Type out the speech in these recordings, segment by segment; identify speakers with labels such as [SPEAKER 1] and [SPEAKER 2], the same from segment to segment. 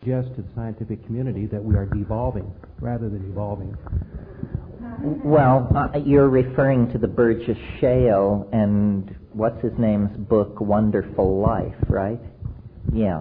[SPEAKER 1] suggest to the scientific community that we are devolving rather than evolving.
[SPEAKER 2] Well, you're referring to the Burgess Shale and what's his name's book, Wonderful Life, right? Yeah.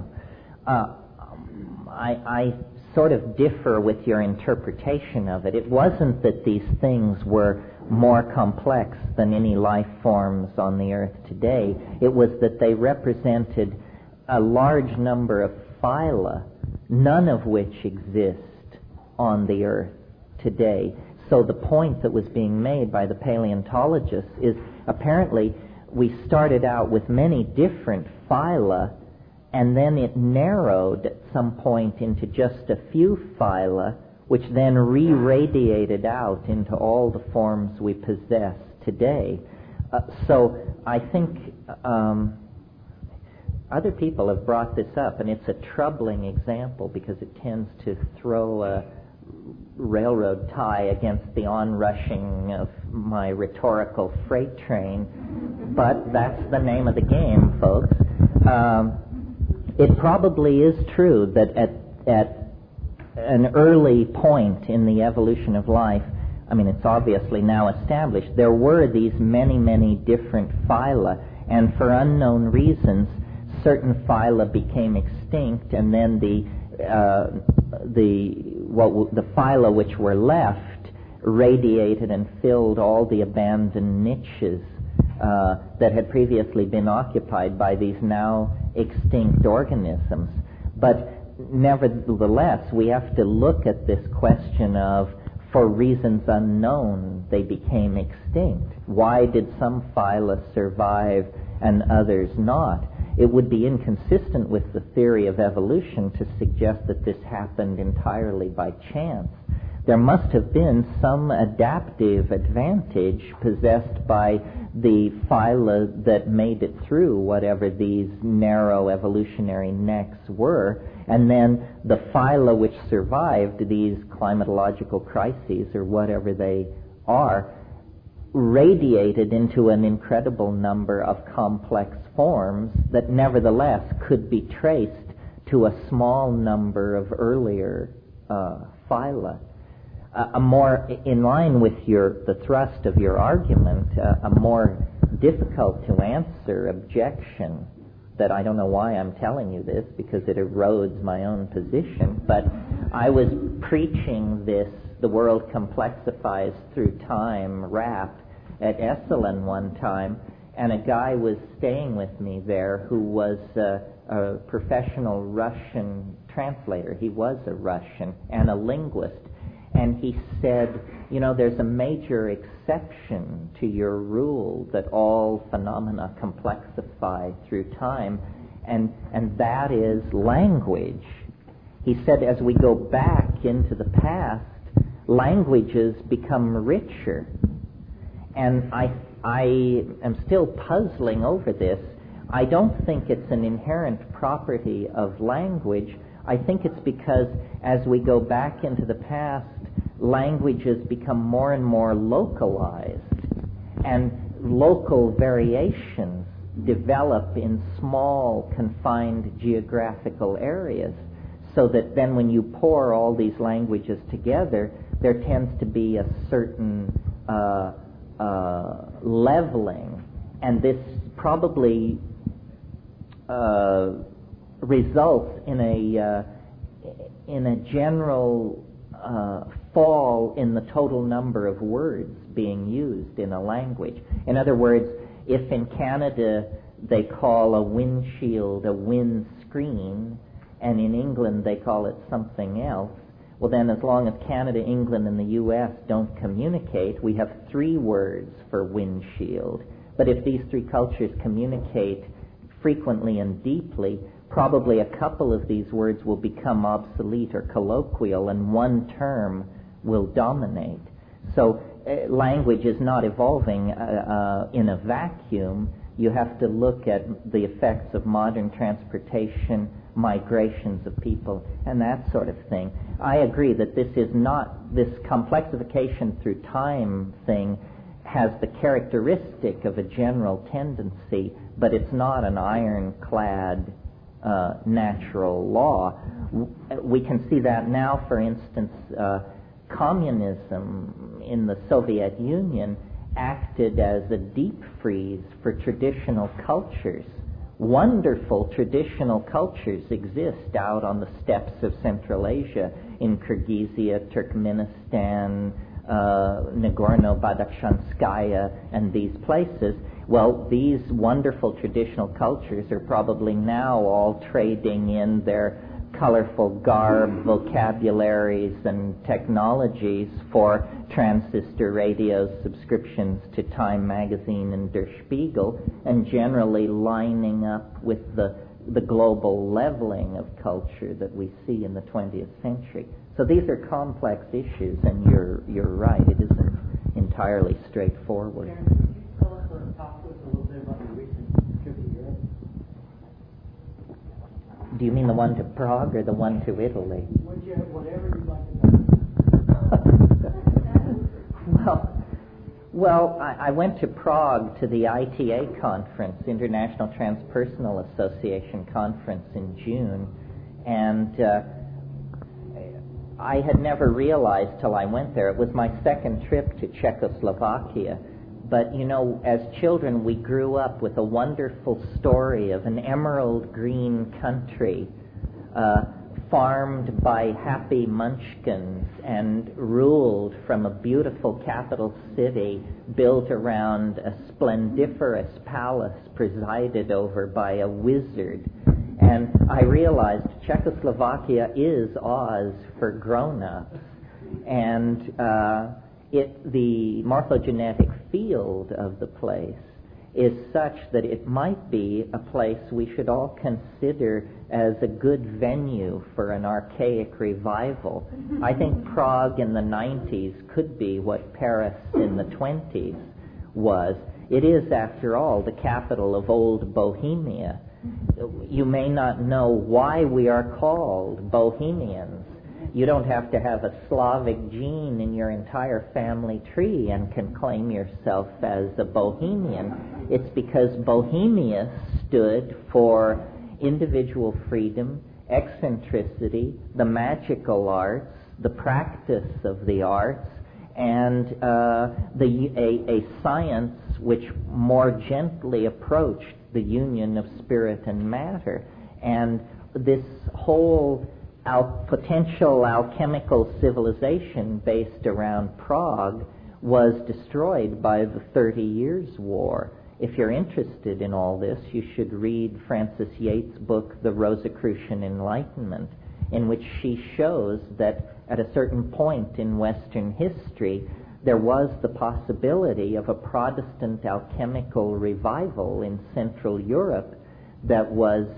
[SPEAKER 2] I sort of differ with your interpretation of it. It wasn't that these things were more complex than any life forms on the earth today. It was that they represented a large number of phyla, none of which exist on the earth today. So the point that was being made by the paleontologists is apparently we started out with many different phyla, and then it narrowed at some point into just a few phyla, which then re-radiated out into all the forms we possess today. So I think other people have brought this up, and it's a troubling example because it tends to throw a railroad tie against the onrushing of my rhetorical freight train, but that's the name of the game, folks. It probably is true that at an early point in the evolution of life, I mean, it's obviously now established, there were these many, many different phyla, and for unknown reasons, certain phyla became extinct, and then the phyla which were left radiated and filled all the abandoned niches that had previously been occupied by these now extinct organisms. But nevertheless, we have to look at this question of, for reasons unknown, they became extinct. Why did some phyla survive and others not? It would be inconsistent with the theory of evolution to suggest that this happened entirely by chance. There must have been some adaptive advantage possessed by the phyla that made it through whatever these narrow evolutionary necks were, and then the phyla which survived these climatological crises, or whatever they are, radiated into an incredible number of complex forms that nevertheless could be traced to a small number of earlier phyla. A more, in line with the thrust of your argument, a more difficult to answer objection that I don't know why I'm telling you this because it erodes my own position, but I was preaching this, the world complexifies through time rap at Esalen one time, and a guy was staying with me there who was a professional Russian translator. He was a Russian and a linguist. And he said, you know, there's a major exception to your rule that all phenomena complexify through time, and that is language. He said as we go back into the past, languages become richer. And I am still puzzling over this. I don't think it's an inherent property of language. I think it's because as we go back into the past, languages become more and more localized, and local variations develop in small, confined geographical areas, so that then when you pour all these languages together, there tends to be a certain leveling, and this probably results in a general fall in the total number of words being used in a language. In other words, if in Canada they call a windshield a windscreen, and in England they call it something else, well then as long as Canada, England, and the U.S. don't communicate, we have 3 words for windshield. But if these 3 cultures communicate frequently and deeply, probably a couple of these words will become obsolete or colloquial, and one term will dominate. So language is not evolving in a vacuum. You have to look at the effects of modern transportation, migrations of people, and that sort of thing. I agree that this complexification through time thing has the characteristic of a general tendency, but it's not an ironclad natural law. we can see that now, for instance, communism in the Soviet Union acted as a deep freeze for traditional cultures. Wonderful traditional cultures exist out on the steppes of Central Asia, in Kyrgyzia, Turkmenistan, Nagorno-Badakhshanskaya, and these places. Well, these wonderful traditional cultures are probably now all trading in their colorful garb, vocabularies, and technologies for transistor radio subscriptions to Time magazine and Der Spiegel, and generally lining up with the global leveling of culture that we see in the 20th century. So these are complex issues, and you're right, it isn't entirely straightforward.
[SPEAKER 3] Karen, could you tell us or talk to us a little bit about your recent trip to Europe?
[SPEAKER 2] Do you mean the one to Prague or the one to Italy?
[SPEAKER 3] Whatever you'd like to talk
[SPEAKER 2] Well, I went to Prague to the ITA conference, International Transpersonal Association conference in June, and I had never realized till I went there. It was my second trip to Czechoslovakia. But, you know, as children, we grew up with a wonderful story of an emerald green country farmed by happy munchkins and ruled from a beautiful capital city built around a splendiferous palace presided over by a wizard. And I realized Czechoslovakia is Oz for grown-ups. And the morphogenetic field of the place is such that it might be a place we should all consider as a good venue for an archaic revival. I think Prague in the 90s could be what Paris in the 20s was. It is, after all, the capital of old Bohemia. You may not know why we are called Bohemians. You don't have to have a Slavic gene in your entire family tree and can claim yourself as a Bohemian. It's because Bohemia stood for individual freedom, eccentricity, the magical arts, the practice of the arts, and a science which more gently approached the union of spirit and matter. And this whole potential alchemical civilization based around Prague was destroyed by the 30 Years' War. If you're interested in all this, you should read Frances Yates' book, The Rosicrucian Enlightenment, in which she shows that at a certain point in Western history, there was the possibility of a Protestant alchemical revival in Central Europe that was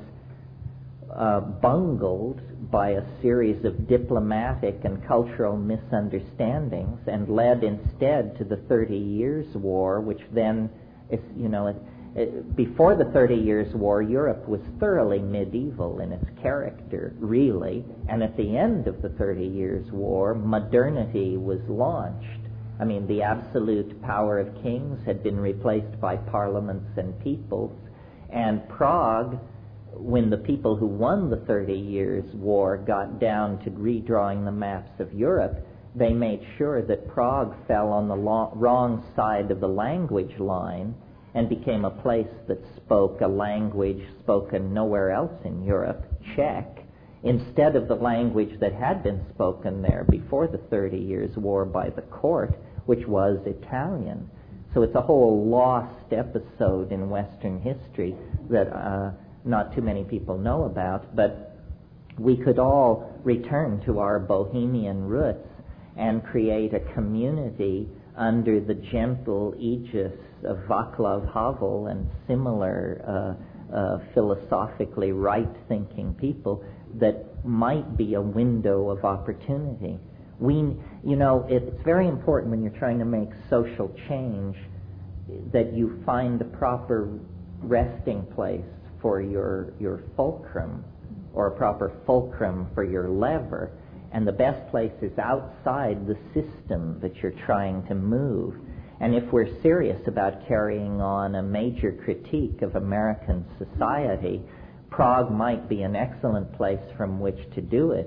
[SPEAKER 2] bungled by a series of diplomatic and cultural misunderstandings and led instead to the 30 Years' War, which then, before the 30 Years' War, Europe was thoroughly medieval in its character, really, and at the end of the 30 Years' War, modernity was launched. I mean, the absolute power of kings had been replaced by parliaments and peoples, and Prague, when the people who won the 30 Years' War got down to redrawing the maps of Europe, they made sure that Prague fell on the wrong side of the language line and became a place that spoke a language spoken nowhere else in Europe, Czech, instead of the language that had been spoken there before the 30 Years' War by the court, which was Italian. So it's a whole lost episode in Western history that not too many people know about, but we could all return to our Bohemian roots and create a community under the gentle aegis of Václav Havel and similar philosophically right-thinking people that might be a window of opportunity. It's very important when you're trying to make social change that you find the proper resting place for your fulcrum, or a proper fulcrum for your lever. And the best place is outside the system that you're trying to move. And if we're serious about carrying on a major critique of American society, Prague might be an excellent place from which to do it.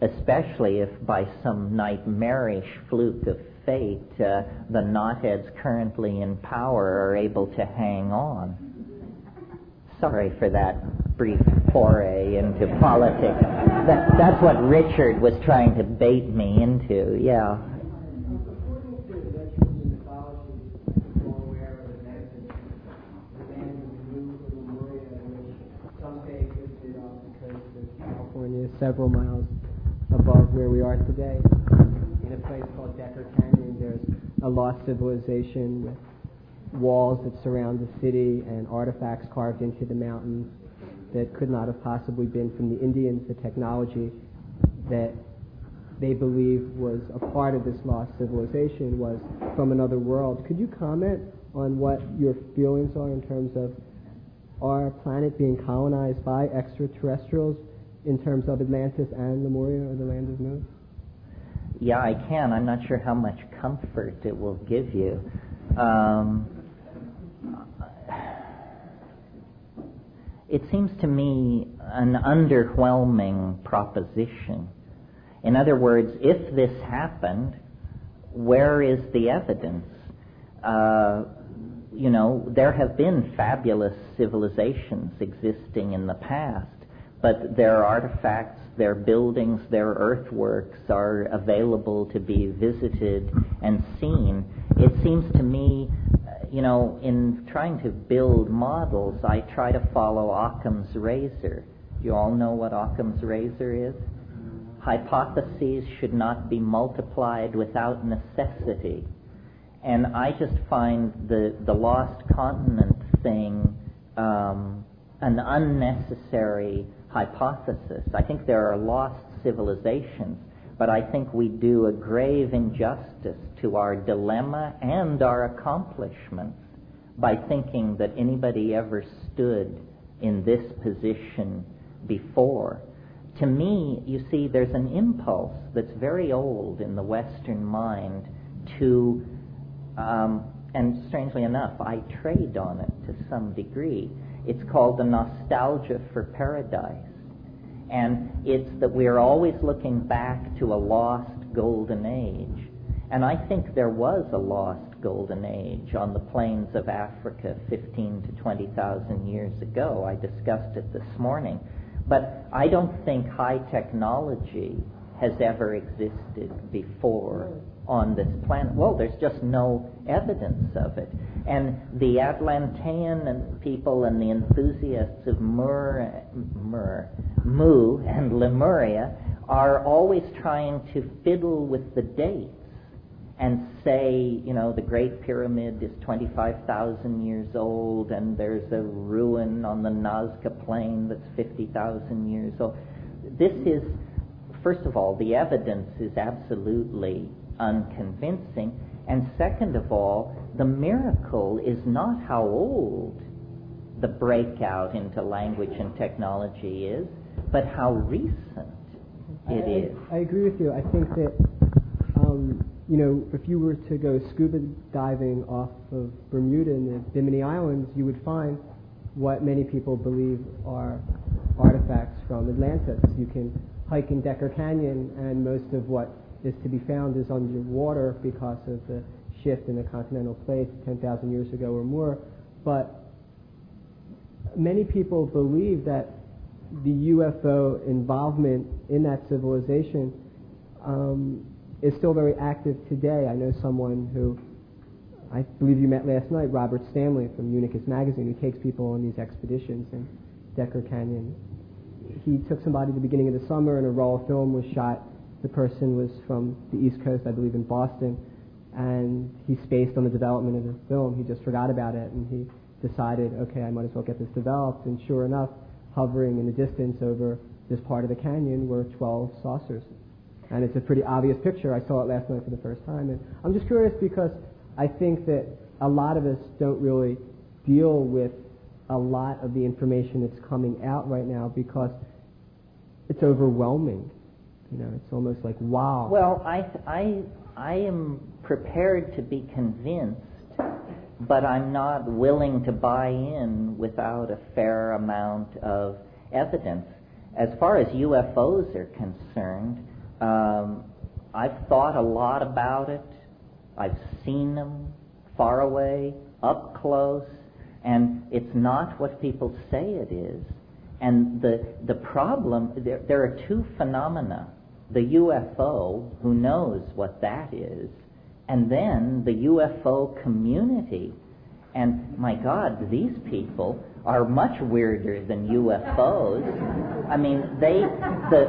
[SPEAKER 2] especially if by some nightmarish fluke of fate the knotheads currently in power are able to hang on. Sorry for that brief foray into politics. That's what Richard was trying to bait me into, yeah.
[SPEAKER 3] According to Western mythology, we're all aware of Atlantis, the land of the New Lemuria, which some say existed off the coast of California, several miles above where we are today. In a place called Decker Canyon, there's a lost civilization with walls that surround the city and artifacts carved into the mountains that could not have possibly been from the Indians. The technology that they believe was a part of this lost civilization was from another world. Could you comment on what your feelings are in terms of our planet being colonized by extraterrestrials in terms of Atlantis and Lemuria, or the land of Mu?
[SPEAKER 2] Yeah, I can. I'm not sure how much comfort it will give you. It seems to me an underwhelming proposition. In other words, if this happened, where is the evidence? There have been fabulous civilizations existing in the past, but their artifacts, their buildings, their earthworks are available to be visited and seen. It seems to me, in trying to build models, I try to follow Occam's razor. You all know what Occam's razor is? Hypotheses should not be multiplied without necessity. And I just find the lost continent thing an unnecessary hypothesis. I think there are lost civilizations, but I think we do a grave injustice to our dilemma and our accomplishments by thinking that anybody ever stood in this position before. To me, you see, there's an impulse that's very old in the Western mind to, and strangely enough, I trade on it to some degree. It's called the nostalgia for paradise. And it's that we're always looking back to a lost golden age. And I think there was a lost golden age on the plains of Africa 15 to 20,000 years ago. I discussed it this morning. But I don't think high technology has ever existed before on this planet. Well, there's just no evidence of it. And the Atlantean people and the enthusiasts of Mu and Lemuria are always trying to fiddle with the dates and say, the Great Pyramid is 25,000 years old, and there's a ruin on the Nazca Plain that's 50,000 years old. This is, first of all, the evidence is absolutely unconvincing, and second of all, the miracle is not how old the breakout into language and technology is, but how recent it is.
[SPEAKER 3] I agree with you. I think that, if you were to go scuba diving off of Bermuda and the Bimini Islands, you would find what many people believe are artifacts from Atlantis. You can hike in Decker Canyon, and most of what is to be found is underwater because of the shift in the continental plate 10,000 years ago or more. But many people believe that the UFO involvement in that civilization is still very active today. I know someone who I believe you met last night, Robert Stanley from Unicus Magazine, who takes people on these expeditions in Decker Canyon. He took somebody at the beginning of the summer, and a roll of film was shot. The person was from the East Coast, I believe in Boston, and he spaced on the development of the film. He just forgot about it, and he decided, okay, I might as well get this developed. And sure enough, hovering in the distance over this part of the canyon were 12 saucers. And it's a pretty obvious picture. I saw it last night for the first time. And I'm just curious because I think that a lot of us don't really deal with a lot of the information that's coming out right now because it's overwhelming. It's almost like, wow.
[SPEAKER 2] Well, I am prepared to be convinced, but I'm not willing to buy in without a fair amount of evidence. as far as UFOs are concerned, I've thought a lot about it. I've seen them far away, up close, and it's not what people say it is. And the problem, there are two phenomena. The UFO, who knows what that is, and then the UFO community. And my God, these people are much weirder than UFOs. I mean, the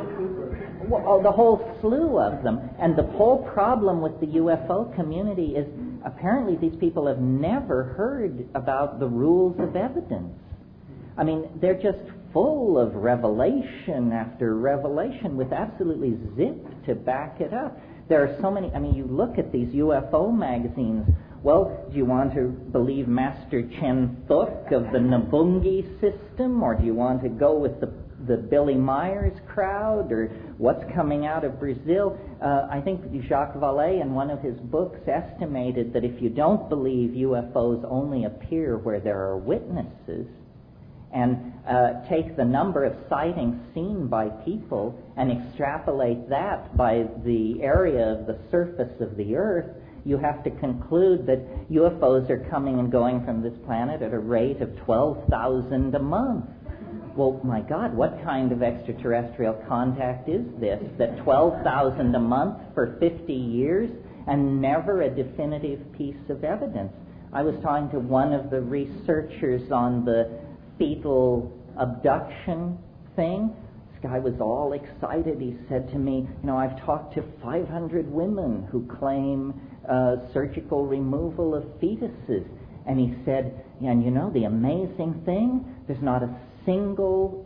[SPEAKER 2] whole slew of them. And the whole problem with the UFO community is apparently these people have never heard about the rules of evidence. I mean, they're just full of revelation after revelation with absolutely zip to back it up. There are so many, I mean, you look at these UFO magazines. Well, do you want to believe Master Chen Thuk of the Nabungi system, or do you want to go with the Billy Myers crowd, or what's coming out of Brazil? I think Jacques Vallée in one of his books estimated that if you don't believe UFOs only appear where there are witnesses, and take the number of sightings seen by people and extrapolate that by the area of the surface of the Earth, you have to conclude that UFOs are coming and going from this planet at a rate of 12,000 a month. Well, my God, what kind of extraterrestrial contact is this? That 12,000 a month for 50 years and never a definitive piece of evidence. I was talking to one of the researchers on the fetal abduction thing. This guy was all excited. He said to me, I've talked to 500 women who claim surgical removal of fetuses. And he said, and the amazing thing, there's not a single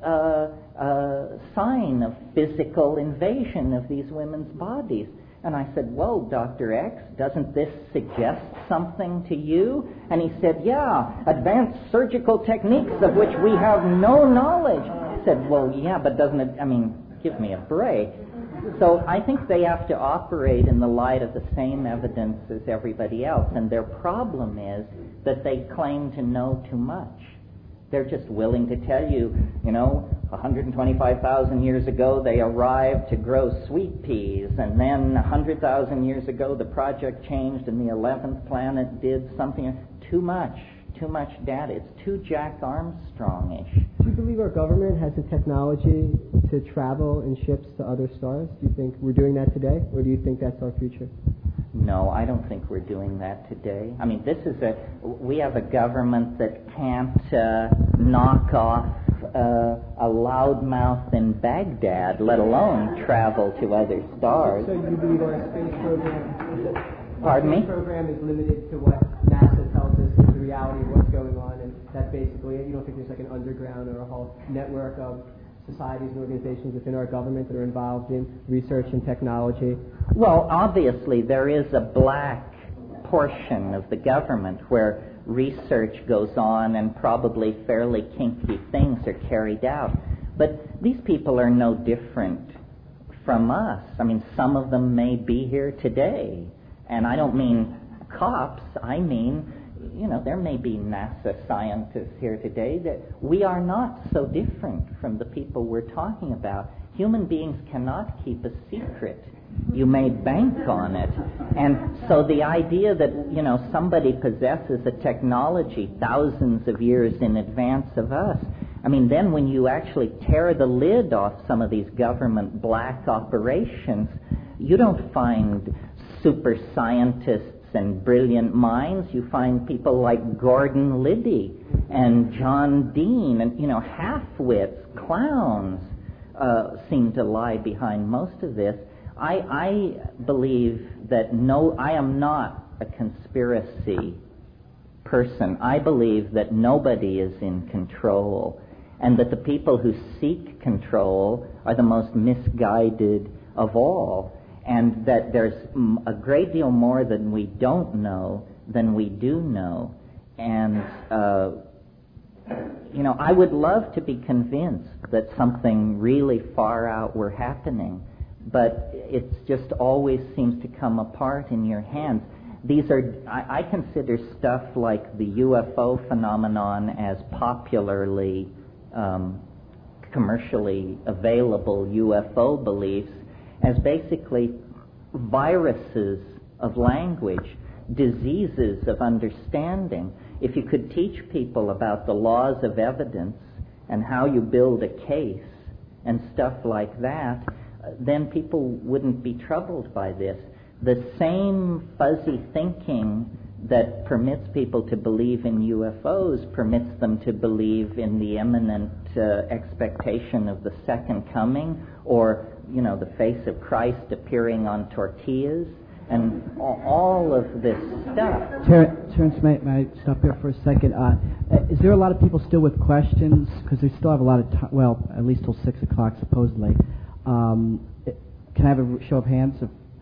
[SPEAKER 2] sign of physical invasion of these women's bodies. And I said, well, Dr. X, doesn't this suggest something to you? And he said, yeah, advanced surgical techniques of which we have no knowledge. I said, well, yeah, but doesn't it, give me a break. So I think they have to operate in the light of the same evidence as everybody else. And their problem is that they claim to know too much. They're just willing to tell you, 125,000 years ago they arrived to grow sweet peas, and then 100,000 years ago the project changed and the 11th planet did something. Too much data. It's too Jack Armstrong-ish.
[SPEAKER 3] Do you believe our government has the technology to travel in ships to other stars? Do you think we're doing that today, or do you think that's our future?
[SPEAKER 2] No, I don't think we're doing that today. I mean, we have a government that can't knock off a loudmouth in Baghdad, let alone travel to other stars.
[SPEAKER 3] So you believe our space program?
[SPEAKER 2] Pardon me?
[SPEAKER 3] The program is limited to what NASA tells us is the reality of what's going on, and that's basically it. You don't think there's like an underground or a whole network of societies and organizations within our government that are involved in research and technology?
[SPEAKER 2] Well, obviously there is a black portion of the government where research goes on and probably fairly kinky things are carried out. But these people are no different from us. I mean, some of them may be here today. And I don't mean cops, I mean, there may be NASA scientists here today. That we are not so different from the people we're talking about. Human beings cannot keep a secret. You may bank on it. And so the idea that, somebody possesses a technology thousands of years in advance of us, I mean, then when you actually tear the lid off some of these government black operations, you don't find super scientists and brilliant minds. You find people like Gordon Liddy and John Dean and, half-wits, clowns seem to lie behind most of this. I believe that I am not a conspiracy person. I believe that nobody is in control, and that the people who seek control are the most misguided of all, and that there's a great deal more than we don't know than we do know. And, I would love to be convinced that something really far out were happening, but it just always seems to come apart in your hands. These are, I consider stuff like the UFO phenomenon as popularly commercially available UFO beliefs as basically viruses of language, diseases of understanding. If you could teach people about the laws of evidence and how you build a case and stuff like that, then people wouldn't be troubled by this. The same fuzzy thinking that permits people to believe in UFOs permits them to believe in the imminent expectation of the second coming, or, the face of Christ appearing on tortillas, and all of this stuff.
[SPEAKER 4] Terence, may I stop here for a second? Is there a lot of people still with questions? Because we still have a lot of time, well, at least till 6 o'clock, supposedly. Can I have a show of hands?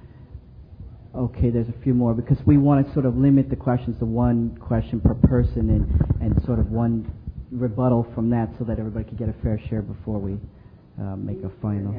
[SPEAKER 4] Okay, there's a few more, because we want to sort of limit the questions to one question per person and sort of one rebuttal from that, so that everybody can get a fair share before we make a final.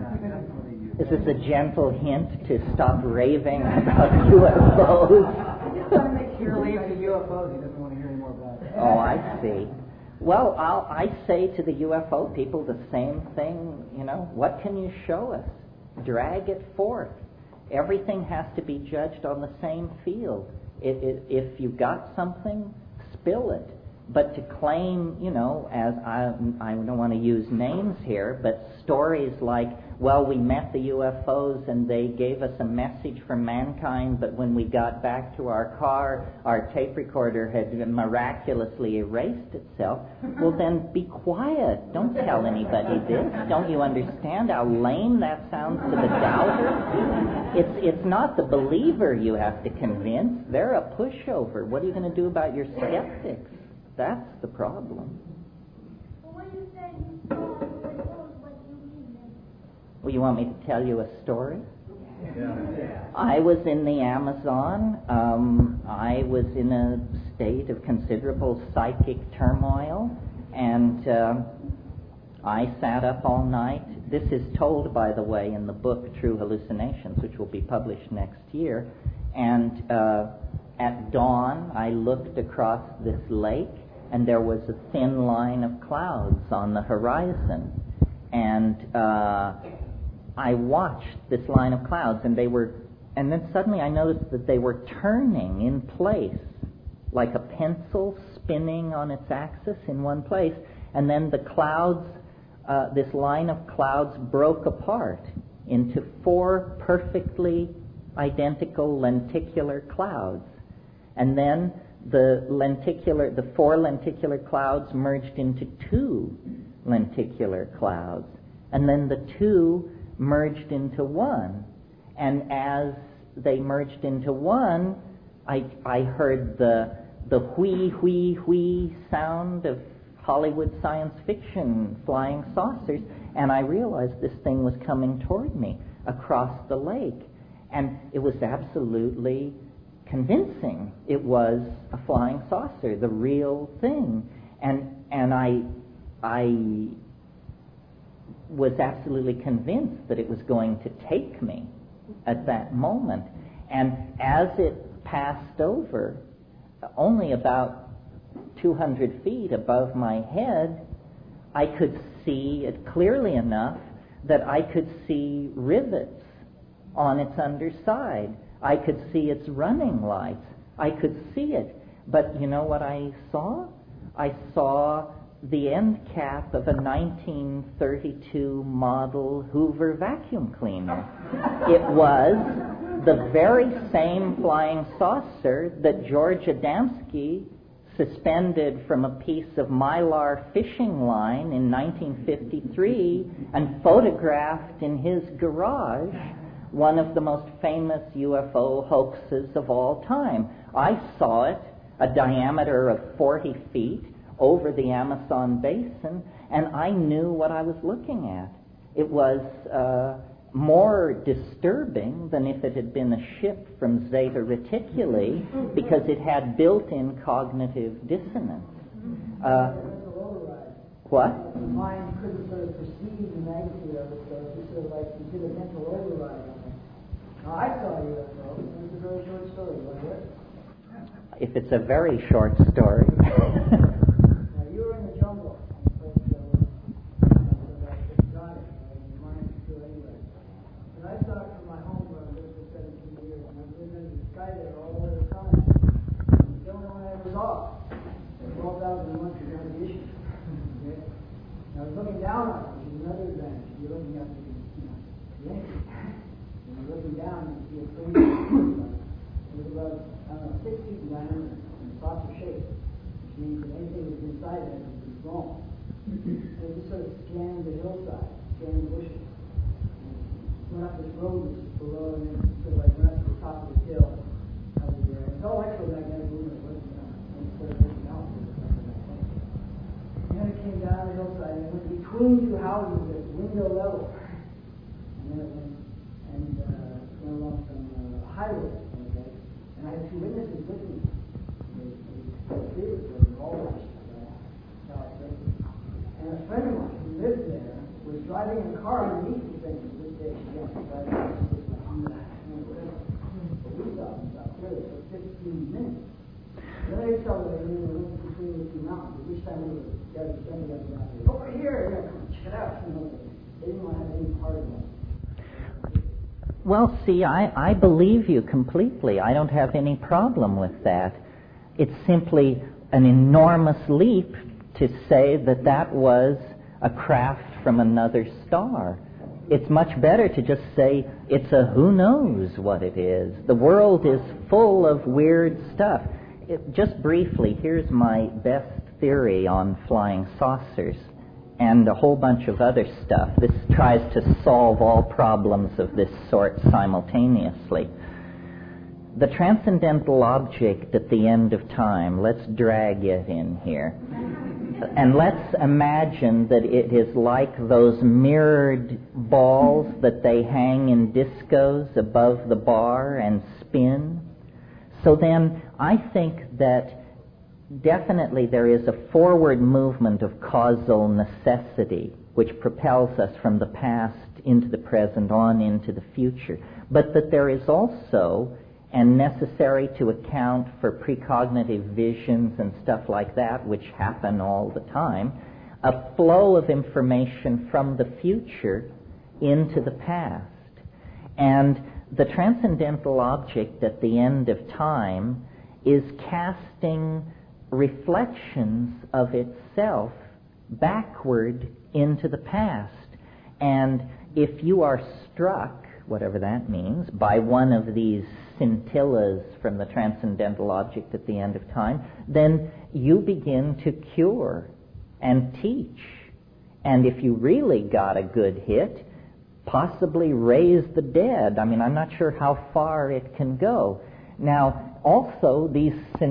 [SPEAKER 2] Is this a gentle hint to stop raving about UFOs?
[SPEAKER 5] He's trying to make sure leave the UFOs. He doesn't want to hear any more about it.
[SPEAKER 2] Oh, I see. Well, I say to the UFO people the same thing, what can you show us? Drag it forth. Everything has to be judged on the same field. If you've got something, spill it. But to claim, as I don't want to use names here, but stories like, well, we met the UFOs and they gave us a message from mankind, but when we got back to our car, our tape recorder had miraculously erased itself. Well, then be quiet. Don't tell anybody this. Don't you understand how lame that sounds to the doubter? It's not the believer you have to convince. They're a pushover. What are you going to do about your skeptics? That's the problem.
[SPEAKER 6] Well, when you said you saw UFOs, what do you mean then?
[SPEAKER 2] Well, you want me to tell you a story? Yeah. I was in the Amazon. I was in a state of considerable psychic turmoil, and I sat up all night. This is told, by the way, in the book True Hallucinations, which will be published next year. And at dawn, I looked across this lake, and there was a thin line of clouds on the horizon. And I watched this line of clouds, and then suddenly I noticed that they were turning in place, like a pencil spinning on its axis in one place. And then the clouds, this line of clouds broke apart into 4 perfectly identical lenticular clouds. And then the 4 lenticular clouds merged into 2 lenticular clouds. And then the 2 merged into 1. And as they merged into 1, I heard the whee, whee, whee sound of Hollywood science fiction flying saucers, and I realized this thing was coming toward me across the lake. And it was absolutely convincing. It was a flying saucer, the real thing. And I was absolutely convinced that it was going to take me at that moment. And as it passed over, only about 200 feet above my head, I could see it clearly enough that I could see rivets on its underside. I could see its running lights. I could see it. But you know what I saw? I saw the end cap of a 1932 model Hoover vacuum cleaner. It was the very same flying saucer that George Adamski suspended from a piece of Mylar fishing line in 1953 and photographed in his garage, one of the most famous UFO hoaxes of all time. I saw it, a diameter of 40 feet, over the Amazon basin, and I knew what I was looking at. It was more disturbing than if it had been a ship from Zeta Reticuli, because it had built-in cognitive dissonance. What?
[SPEAKER 5] The mind couldn't sort of perceive the magnitude of it, so it sort of like you did a mental override on it. Now, I saw a UFO. It was a very short story, wasn't it?
[SPEAKER 2] If it's a very short story.
[SPEAKER 5] Now, you were in the jungle. means that anything that's inside it is wrong. And it just sort of scanned the hillside, scanned the bushes. Went up this road which is below, and then sort of like went up to the top of the hill over there. It's all electromagnetic movement, it wasn't sort of looking out for electromagnetic. And then it came down the hillside and it went between two houses at window level. And then it went along some highway, okay? And I had two witnesses with me. And a friend of mine who lived there was driving in a car underneath the thing to this day. She got driving whatever. But we saw him stop clearly for 15 minutes. Then I saw that they went between the two mountains, which time we were standing up and down. Over here, come check it out. They didn't want to have any part of it.
[SPEAKER 2] Well, see, I believe you completely. I don't have any problem with that. It's simply an enormous leap to say that that was a craft from another star. It's much better to just say it's a who knows what it is. The world is full of weird stuff. Just briefly, here's my best theory on flying saucers and a whole bunch of other stuff. This tries to solve all problems of this sort simultaneously. The transcendental object at the end of time, let's drag it in here. And let's imagine that it is like those mirrored balls that they hang in discos above the bar and spin. So then I think that definitely there is a forward movement of causal necessity which propels us from the past into the present on into the future. But that there is also, and necessary to account for precognitive visions and stuff like that, which happen all the time, a flow of information from the future into the past. And the transcendental object at the end of time is casting reflections of itself backward into the past. And if you are struck, whatever that means, by one of these scintillas from the transcendental object at the end of time, then you begin to cure and teach. And if you really got a good hit, possibly raise the dead. I mean, I'm not sure how far it can go. Now, also, these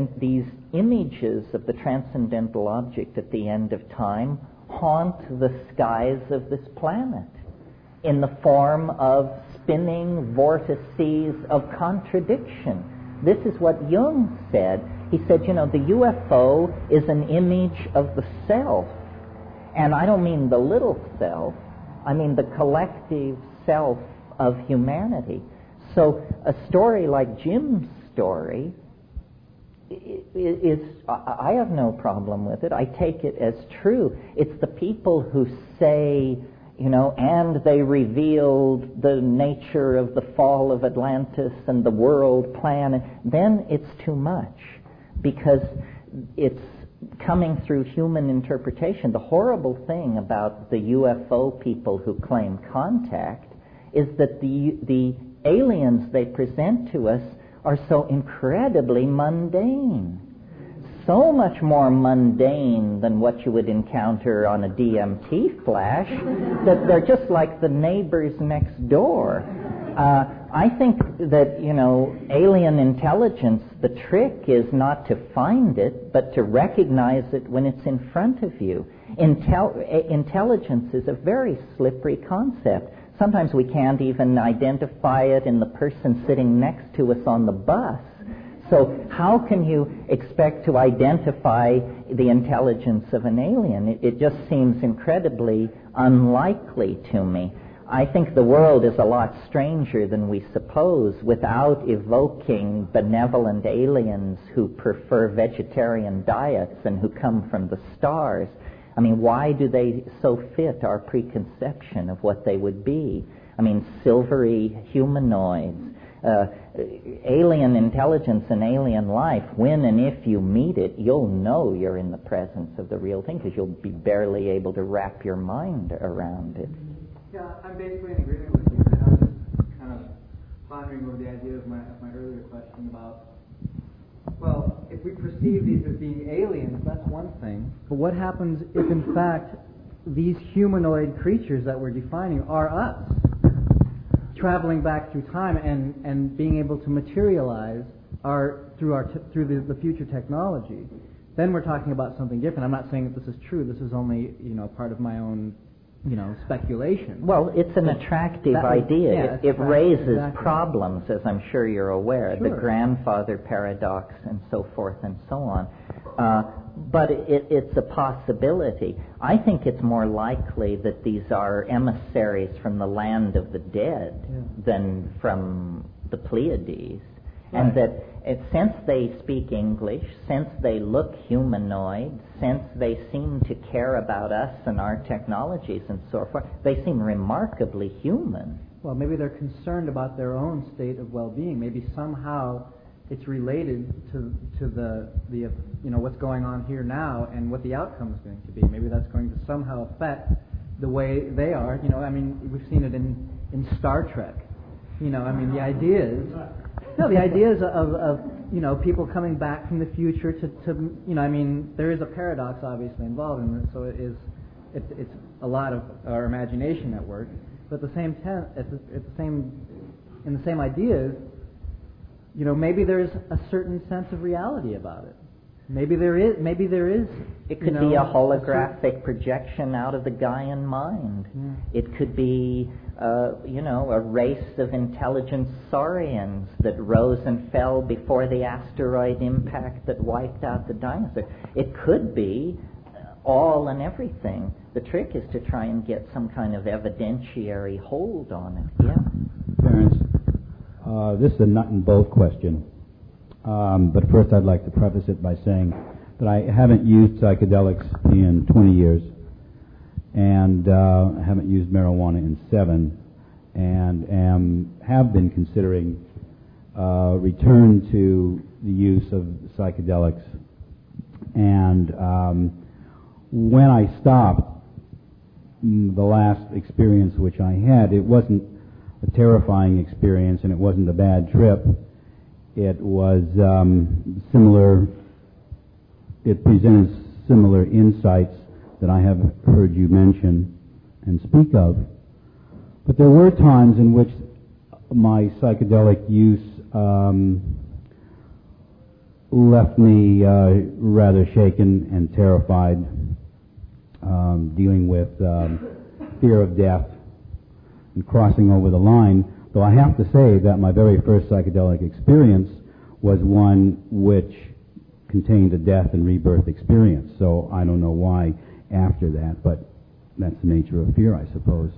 [SPEAKER 2] images of the transcendental object at the end of time haunt the skies of this planet in the form of spinning vortices of contradiction. This is what Jung said. He said, the UFO is an image of the self. And I don't mean the little self. I mean the collective self of humanity. So a story like Jim's story is, I have no problem with it. I take it as true. It's the people who say, and they revealed the nature of the fall of Atlantis and the world plan, then it's too much, because it's coming through human interpretation. The horrible thing about the UFO people who claim contact is that the aliens they present to us are so incredibly mundane. So much more mundane than what you would encounter on a DMT flash, that they're just like the neighbors next door. I think that, alien intelligence, the trick is not to find it, but to recognize it when it's in front of you. Intelligence is a very slippery concept. Sometimes we can't even identify it in the person sitting next to us on the bus. So how can you expect to identify the intelligence of an alien? It just seems incredibly unlikely to me. I think the world is a lot stranger than we suppose without evoking benevolent aliens who prefer vegetarian diets and who come from the stars. I mean, why do they so fit our preconception of what they would be? I mean, silvery humanoids. Alien intelligence and alien life, when and if you meet it, you'll know you're in the presence of the real thing because you'll be barely able to wrap your mind around it.
[SPEAKER 7] Yeah, I'm basically in agreement with you. I was kind of pondering over the idea of my earlier question about, well, if we perceive these as being aliens, that's one thing. But what happens if, in fact, these humanoid creatures that we're defining are us, traveling back through time and being able to materialize through the future technology? Then we're talking about something different. I'm not saying that this is true. This is only part of my own speculation.
[SPEAKER 2] Well, it's an attractive idea. It raises problems, as I'm sure you're aware, the grandfather paradox and so forth and so on. But it's a possibility. I think it's more likely that these are emissaries from the land of the dead than from the Pleiades. Right. And that since they speak English, since they look humanoid, since they seem to care about us and our technologies and so forth, they seem remarkably human.
[SPEAKER 7] Well, maybe they're concerned about their own state of well-being. Maybe somehow it's related to the what's going on here now and what the outcome is going to be. Maybe that's going to somehow affect the way they are. We've seen it in Star Trek. The ideas. No, the ideas of people coming back from the future to there is a paradox obviously involved in it, so it's a lot of our imagination at work. But at the same time, in the same ideas, maybe there's a certain sense of reality about it. Maybe there is.
[SPEAKER 2] It could be a holographic projection out of the Gaian mind. Yeah. It could be, a race of intelligent saurians that rose and fell before the asteroid impact that wiped out the dinosaurs. It could be all and everything. The trick is to try and get some kind of evidentiary hold on it. Yeah.
[SPEAKER 8] Terence, this is a nut and bolt question. But first I'd like to preface it by saying that I haven't used psychedelics in 20 years, and I haven't used marijuana in 7, and have been considering return to the use of psychedelics. And when I stopped, the last experience which I had, it wasn't a terrifying experience and it wasn't a bad trip. It was similar, it presents similar insights that I have heard you mention and speak of. But there were times in which my psychedelic use left me rather shaken and terrified, dealing with fear of death and crossing over the line. So I have to say that my very first psychedelic experience was one which contained a death and rebirth experience. So I don't know why after that, but that's the nature of fear, I suppose.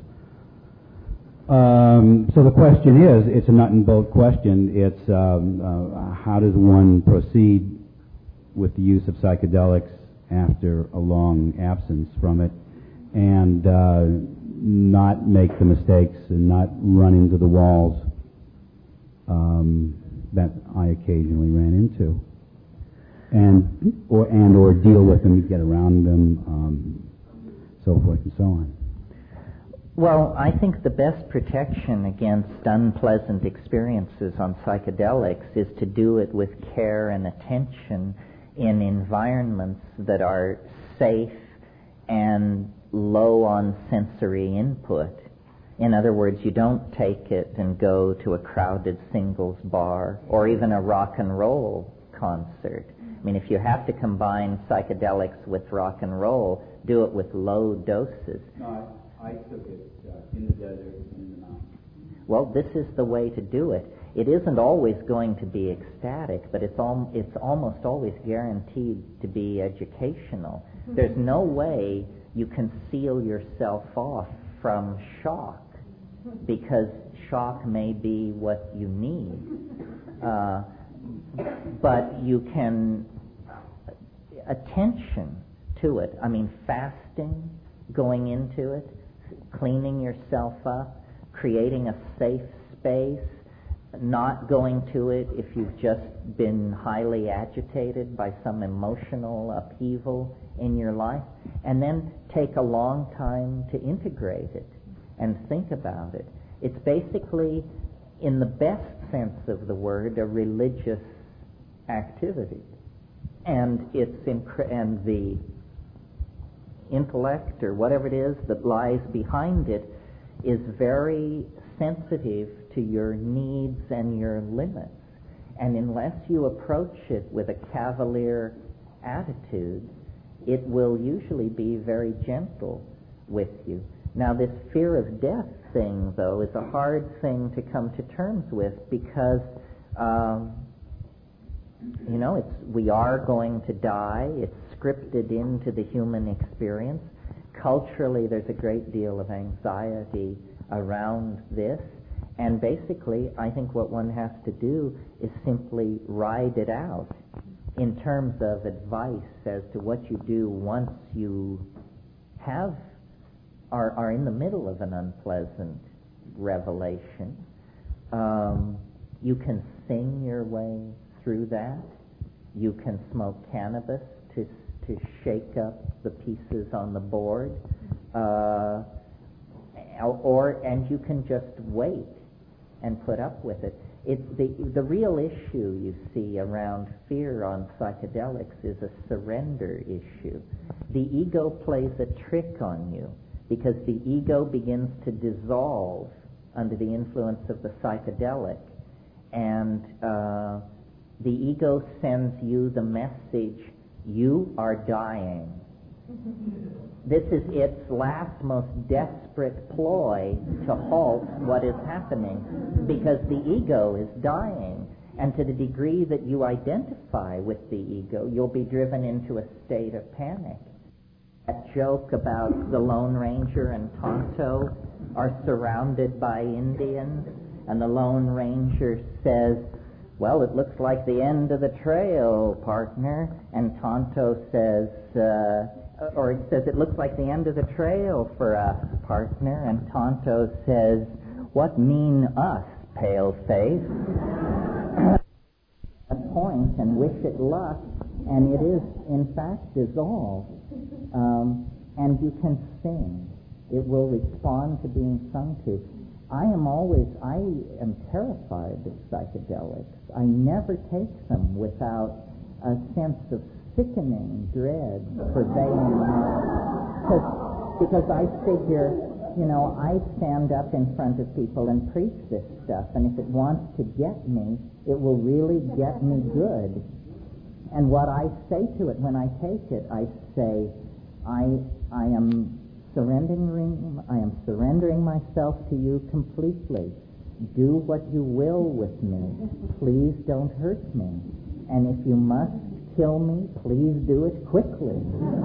[SPEAKER 8] So the question is, it's a nut and bolt question. It's how does one proceed with the use of psychedelics after a long absence from it, and not make the mistakes and not run into the walls that I occasionally ran into, or deal with them, get around them, so forth and so on.
[SPEAKER 2] Well, I think the best protection against unpleasant experiences on psychedelics is to do it with care and attention in environments that are safe and low on sensory input. In other words, you don't take it and go to a crowded singles bar or even a rock and roll concert. I mean, if you have to combine psychedelics with rock and roll, do it with low doses.
[SPEAKER 8] No, I took it in the desert and in the mountains.
[SPEAKER 2] Well, this is the way to do it. It isn't always going to be ecstatic, but it's almost always guaranteed to be educational. There's no way you can seal yourself off from shock, because shock may be what you need. But you can attention to it. I mean, fasting, going into it, cleaning yourself up, creating a safe space, not going to it if you've just been highly agitated by some emotional upheaval in your life, and then take a long time to integrate it and think about it. It's basically, in the best sense of the word, a religious activity. and and the intellect or whatever it is that lies behind it is very sensitive to your needs and your limits. And unless you approach it with a cavalier attitude, it will usually be very gentle with you. Now, this fear of death thing, though, is a hard thing to come to terms with because, we are going to die. It's scripted into the human experience. Culturally, there's a great deal of anxiety around this. And basically, I think what one has to do is simply ride it out in terms of advice as to what you do once you are in the middle of an unpleasant revelation. You can sing your way through that. You can smoke cannabis to shake up the pieces on the board, and you can just wait and put up with it. The real issue you see around fear on psychedelics is a surrender issue. The ego plays a trick on you because the ego begins to dissolve under the influence of the psychedelic, and the ego sends you the message, you are dying. This is its last, most desperate ploy to halt what is happening, because the ego is dying. And to the degree that you identify with the ego, you'll be driven into a state of panic. That joke about the Lone Ranger and Tonto are surrounded by Indians, and the Lone Ranger says, well, it looks like the end of the trail, partner. And Tonto says, it looks like the end of the trail for us, partner. And Tonto says, what mean us, pale-face? A point and wish it luck, and it is, in fact, dissolved. And you can sing. It will respond to being sung to. I am terrified of psychedelics. I never take them without a sense of sickening dread pervading me. Because I figure, I stand up in front of people and preach this stuff, and if it wants to get me, it will really get me good. And what I say to it when I take it, I say, I am surrendering myself to you completely. Do what you will with me. Please don't hurt me. And if you must kill me, please do it quickly.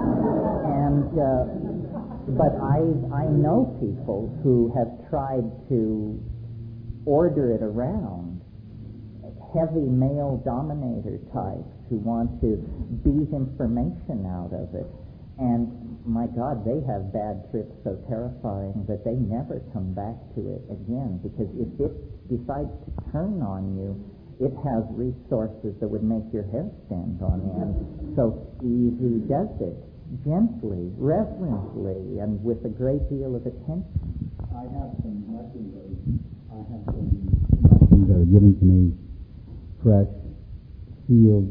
[SPEAKER 2] But I know people who have tried to order it around, heavy male dominator types who want to beat information out of it. And my God, they have bad trips so terrifying that they never come back to it again, because if it decides to turn on you, it has resources that would make your hair stand on end. So easy does it, gently, reverently, and with a great deal of attention.
[SPEAKER 8] I have some mushrooms that are given to me fresh, sealed,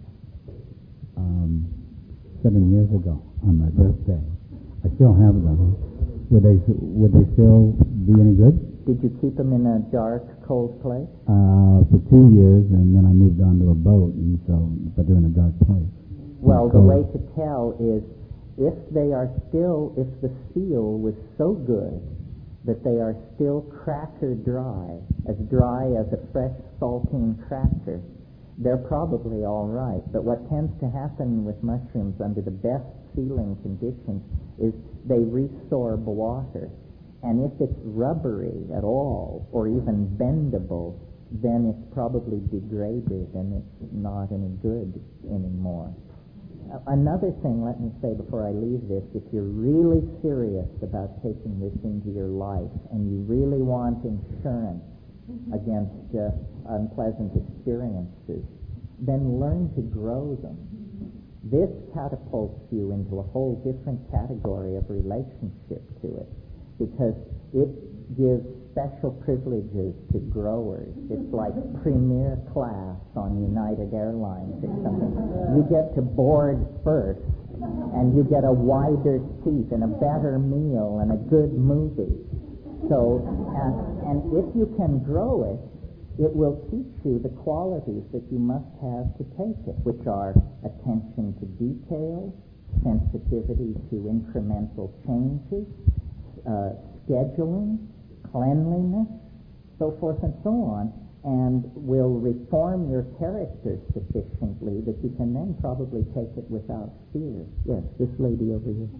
[SPEAKER 8] 7 years ago on my birthday. I still have them. Would they still be any good?
[SPEAKER 2] Did you keep them in a dark, cold place?
[SPEAKER 8] For 2 years, and then I moved on to a boat, but they're in a dark place.
[SPEAKER 2] Well, the way to tell is if the seal was so good that they are still cracker dry as a fresh saltine cracker, they're probably all right. But what tends to happen with mushrooms under the best sealing conditions is they resorb water. And if it's rubbery at all, or even bendable, then it's probably degraded and it's not any good anymore. Another thing, let me say before I leave this, if you're really serious about taking this into your life and you really want insurance against unpleasant experiences, then learn to grow them. This catapults you into a whole different category of relationship to it, because it gives special privileges to growers. It's like premier class on United Airlines or something. You get to board first, and you get a wider seat and a better meal and a good movie. So, and if you can grow it, it will teach you the qualities that you must have to take it, which are attention to detail, sensitivity to incremental changes, scheduling, cleanliness, so forth and so on, and will reform your character sufficiently that you can then probably take it without fear. Yes, this lady over here.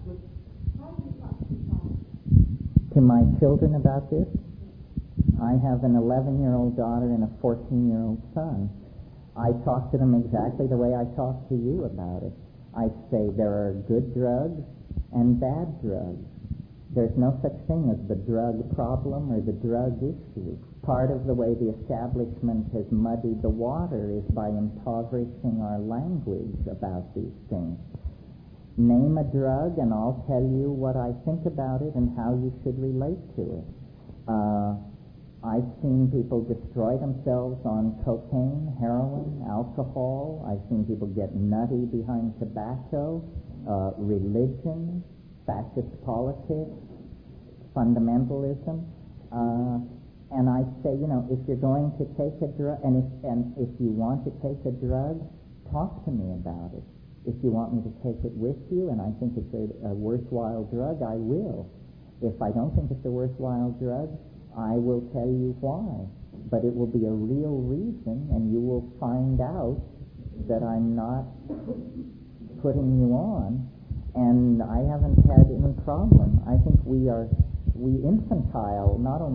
[SPEAKER 2] To my children about this? I have an 11-year-old daughter and a 14-year-old son. I talk to them exactly the way I talk to you about it. I say there are good drugs and bad drugs. There's no such thing as the drug problem or the drug issue. Part of the way the establishment has muddied the water is by impoverishing our language about these things. Name a drug and I'll tell you what I think about it and how you should relate to it. I've seen people destroy themselves on cocaine, heroin, alcohol. I've seen people get nutty behind tobacco, religion, fascist politics, fundamentalism. And I say, if you're going to take a drug, and if you want to take a drug, talk to me about it. If you want me to take it with you and I think it's a worthwhile drug, I will. If I don't think it's a worthwhile drug, I will tell you why. But it will be a real reason, and you will find out that I'm not putting you on, and I haven't had any problem. I think we infantilize not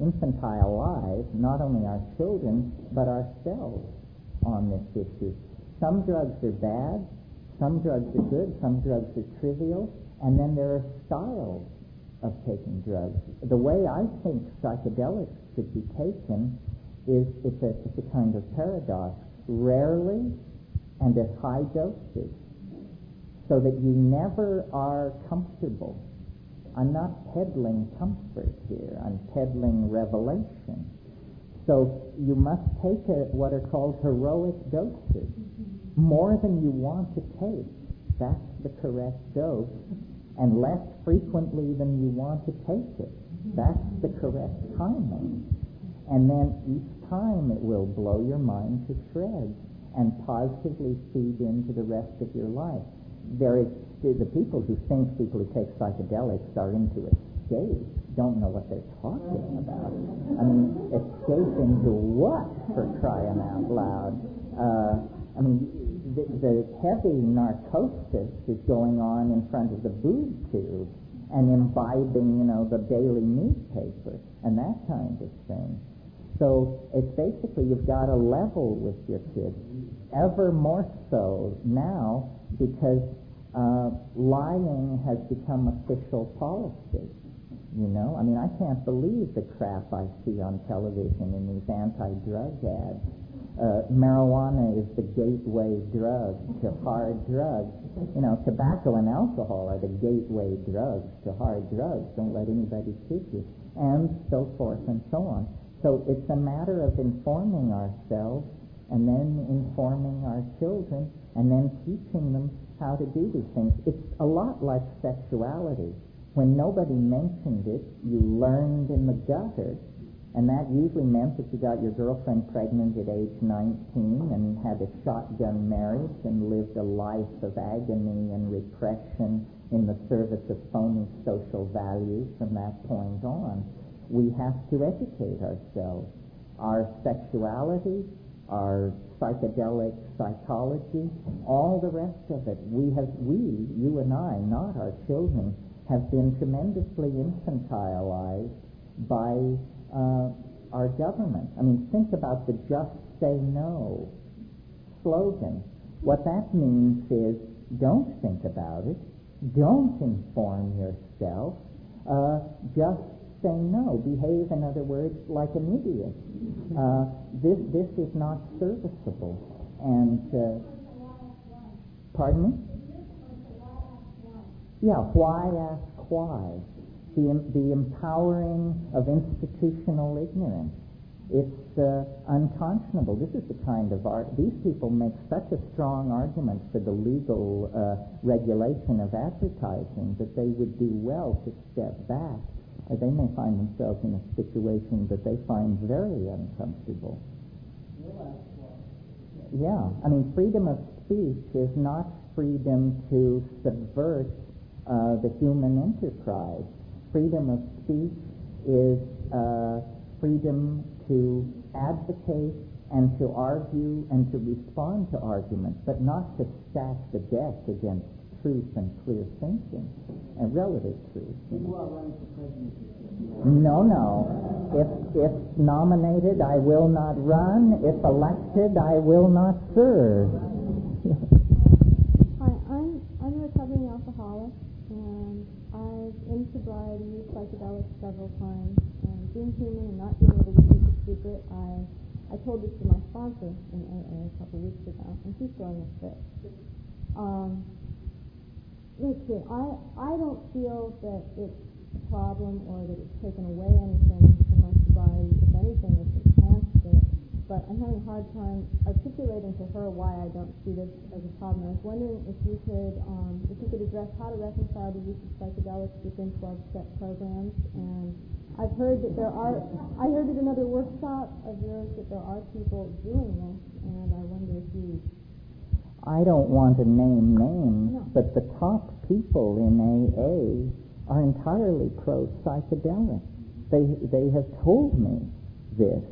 [SPEAKER 2] only our children, but ourselves on this issue. Some drugs are bad, some drugs are good, some drugs are trivial, and then there are styles of taking drugs. The way I think psychedelics should be taken is it's a kind of paradox. Rarely and at high doses, so that you never are comfortable. I'm not peddling comfort here. I'm peddling revelation. So you must take what are called heroic doses. More than you want to take. That's the correct dose. And less frequently than you want to take it. That's the correct timing. And then each time it will blow your mind to shreds and positively feed into the rest of your life. There is the people who think people who take psychedelics are into escape, don't know what they're talking about. I mean, escape into what, for crying out loud? The heavy narcosis is going on in front of the boob tube and imbibing, the daily newspaper and that kind of thing. So it's basically you've got to level with your kids, ever more so now because lying has become official policy. I can't believe the crap I see on television in these anti-drug ads. Marijuana is the gateway drug to hard drugs. Tobacco and alcohol are the gateway drugs to hard drugs. Don't let anybody kid you. And so forth and so on. So it's a matter of informing ourselves and then informing our children and then teaching them how to do these things. It's a lot like sexuality. When nobody mentioned it, you learned in the gutter. And that usually meant that you got your girlfriend pregnant at age 19 and had a shotgun marriage and lived a life of agony and repression in the service of phony social values from that point on. We have to educate ourselves. Our sexuality, our psychedelic psychology, all the rest of it. You and I, not our children, have been tremendously infantilized by our government. Think about the Just Say No slogan. What that means is don't think about it, don't inform yourself, just say no. Behave, in other words, like an idiot. This is not serviceable. And, pardon me? Yeah, why ask why? the empowering of institutional ignorance. It's unconscionable. This is the kind of art. These people make such a strong argument for the legal regulation of advertising that they would do well to step back. They may find themselves in a situation that they find very uncomfortable. Yeah, I mean, freedom of speech is not freedom to subvert the human enterprise. Freedom of speech is freedom to advocate and to argue and to respond to arguments, but not to stack the deck against truth and clear thinking and relative truth.
[SPEAKER 5] You are running for president.
[SPEAKER 2] No. If nominated, I will not run. If elected, I will not serve.
[SPEAKER 9] Hi, I'm a recovering alcoholic, and I've in sobriety used psychedelics several times. And being human and not being able to keep a secret, I told this to my sponsor in AA a couple of weeks ago, and she's throwing a fit. Let's see, I don't feel that it's a problem or that it's taken away anything from my sobriety. If anything, it's enhanced it. But I'm having a hard time articulating to her why I don't see this as a problem. I was wondering if you could address how to reconcile the use of psychedelics within 12-step programs. And I've heard that I heard at another workshop of yours that there are people doing this, and I wonder if you...
[SPEAKER 2] I don't want to name names, but the top people in AA are entirely pro-psychedelic. They have told me this.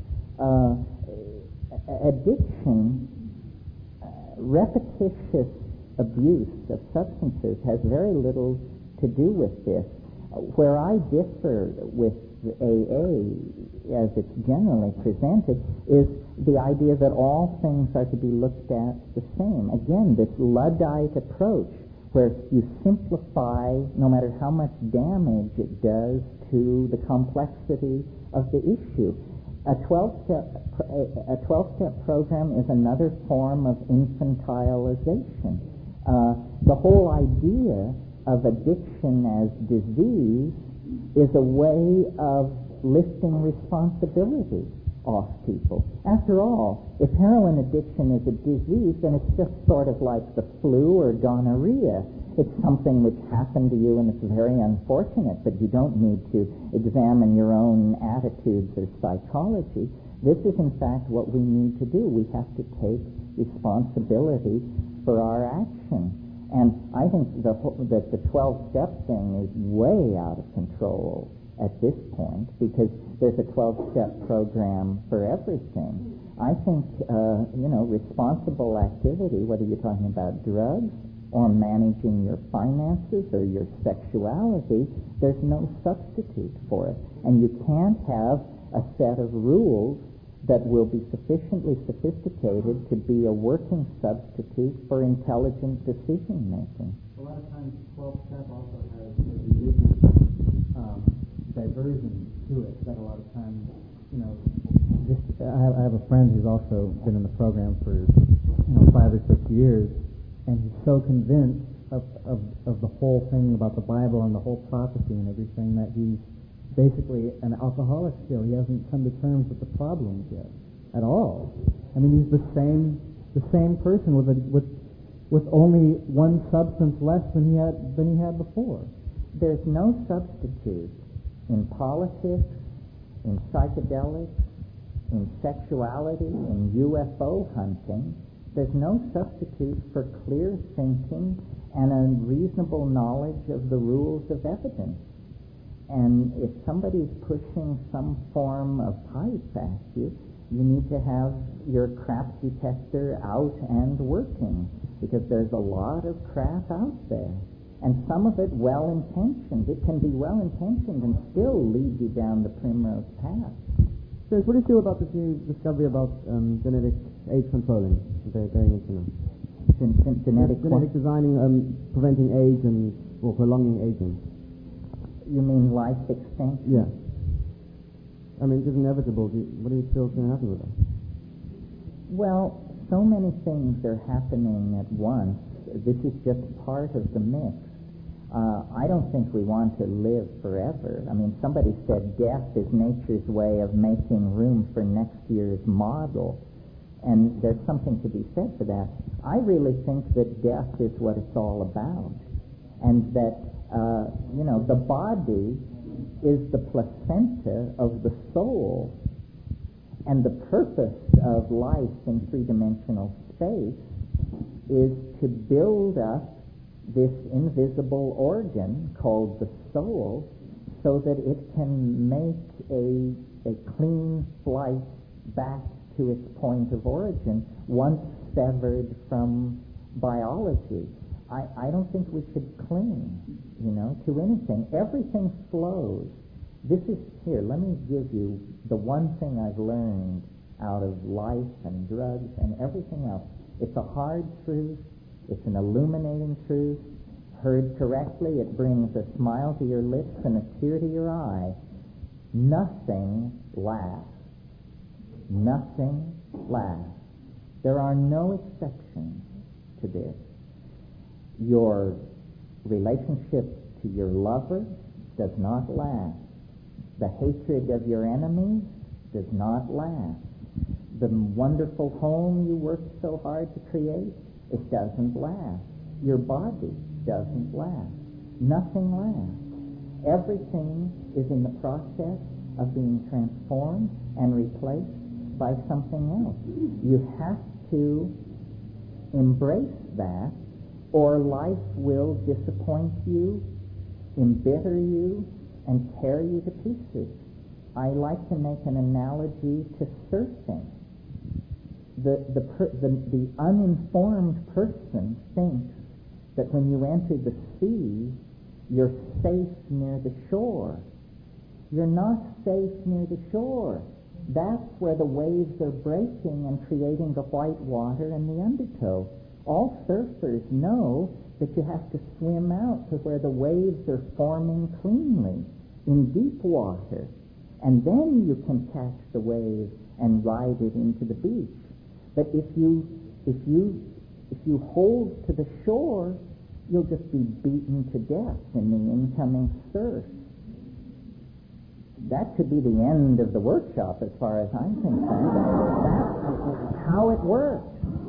[SPEAKER 2] Addiction, repetitious abuse of substances has very little to do with this. Where I differ with AA, as it's generally presented, is the idea that all things are to be looked at the same. Again, this Luddite approach, where you simplify no matter how much damage it does to the complexity of the issue. A 12-step program is another form of infantilization. The whole idea of addiction as disease is a way of lifting responsibility off people. After all, if heroin addiction is a disease, then it's just sort of like the flu or gonorrhea. It's something which happened to you and it's very unfortunate, but you don't need to examine your own attitudes or psychology. This is in fact what we need to do. We have to take responsibility for our action. And I think that the 12-step thing is way out of control at this point, because there's a 12-step program for everything. I think, responsible activity, whether you're talking about drugs or managing your finances or your sexuality, there's no substitute for it. And you can't have a set of rules that will be sufficiently sophisticated to be a working substitute for intelligent decision-making.
[SPEAKER 7] A lot of times 12-step also has a religious diversion to it that a lot of times, I have a friend who's also been in the program for 5 or 6 years, and he's so convinced of the whole thing about the Bible and the whole prophecy and everything that he's basically an alcoholic still. He hasn't come to terms with the problems yet at all. I mean, he's the same person with only one substance less than he had before.
[SPEAKER 2] There's no substitute in politics, in psychedelics, in sexuality, in UFO hunting. There's no substitute for clear thinking and a reasonable knowledge of the rules of evidence. And if somebody's pushing some form of pipe at you, you need to have your crap detector out and working, because there's a lot of crap out there. And some of it well-intentioned. It can be well-intentioned and still lead you down the primrose path.
[SPEAKER 3] So what do you feel about this new discovery about genetic age controlling? Genetic designing, preventing age or prolonging aging.
[SPEAKER 2] You mean life extension?
[SPEAKER 3] Yeah. I mean, it's inevitable. What do you feel is going to happen with that?
[SPEAKER 2] Well, so many things are happening at once. This is just part of the mix. I don't think we want to live forever. I mean, somebody said death is nature's way of making room for next year's model. And there's something to be said for that. I really think that death is what it's all about. And that, the body is the placenta of the soul. And the purpose of life in three-dimensional space is to build up this invisible organ called the soul so that it can make a clean flight back to its point of origin once severed from biology. I don't think we should cling, to anything. Everything flows. Here, let me give you the one thing I've learned out of life and drugs and everything else. It's a hard truth. It's an illuminating truth. Heard correctly, it brings a smile to your lips and a tear to your eye. Nothing lasts. Nothing lasts. There are no exceptions to this. Your relationship to your lover does not last. The hatred of your enemies does not last. The wonderful home you worked so hard to create, it doesn't last. Your body doesn't last. Nothing lasts. Everything is in the process of being transformed and replaced by something else. You have to embrace that, or life will disappoint you, embitter you, and tear you to pieces. I like to make an analogy to surfing. The uninformed person thinks that when you enter the sea, you're safe near the shore. You're not safe near the shore. That's where the waves are breaking and creating the white water and the undertow. All surfers know that you have to swim out to where the waves are forming cleanly in deep water. And then you can catch the wave and ride it into the beach. But if you hold to the shore, you'll just be beaten to death in the incoming surf. That could be the end of the workshop as far as I'm concerned. That's how it works.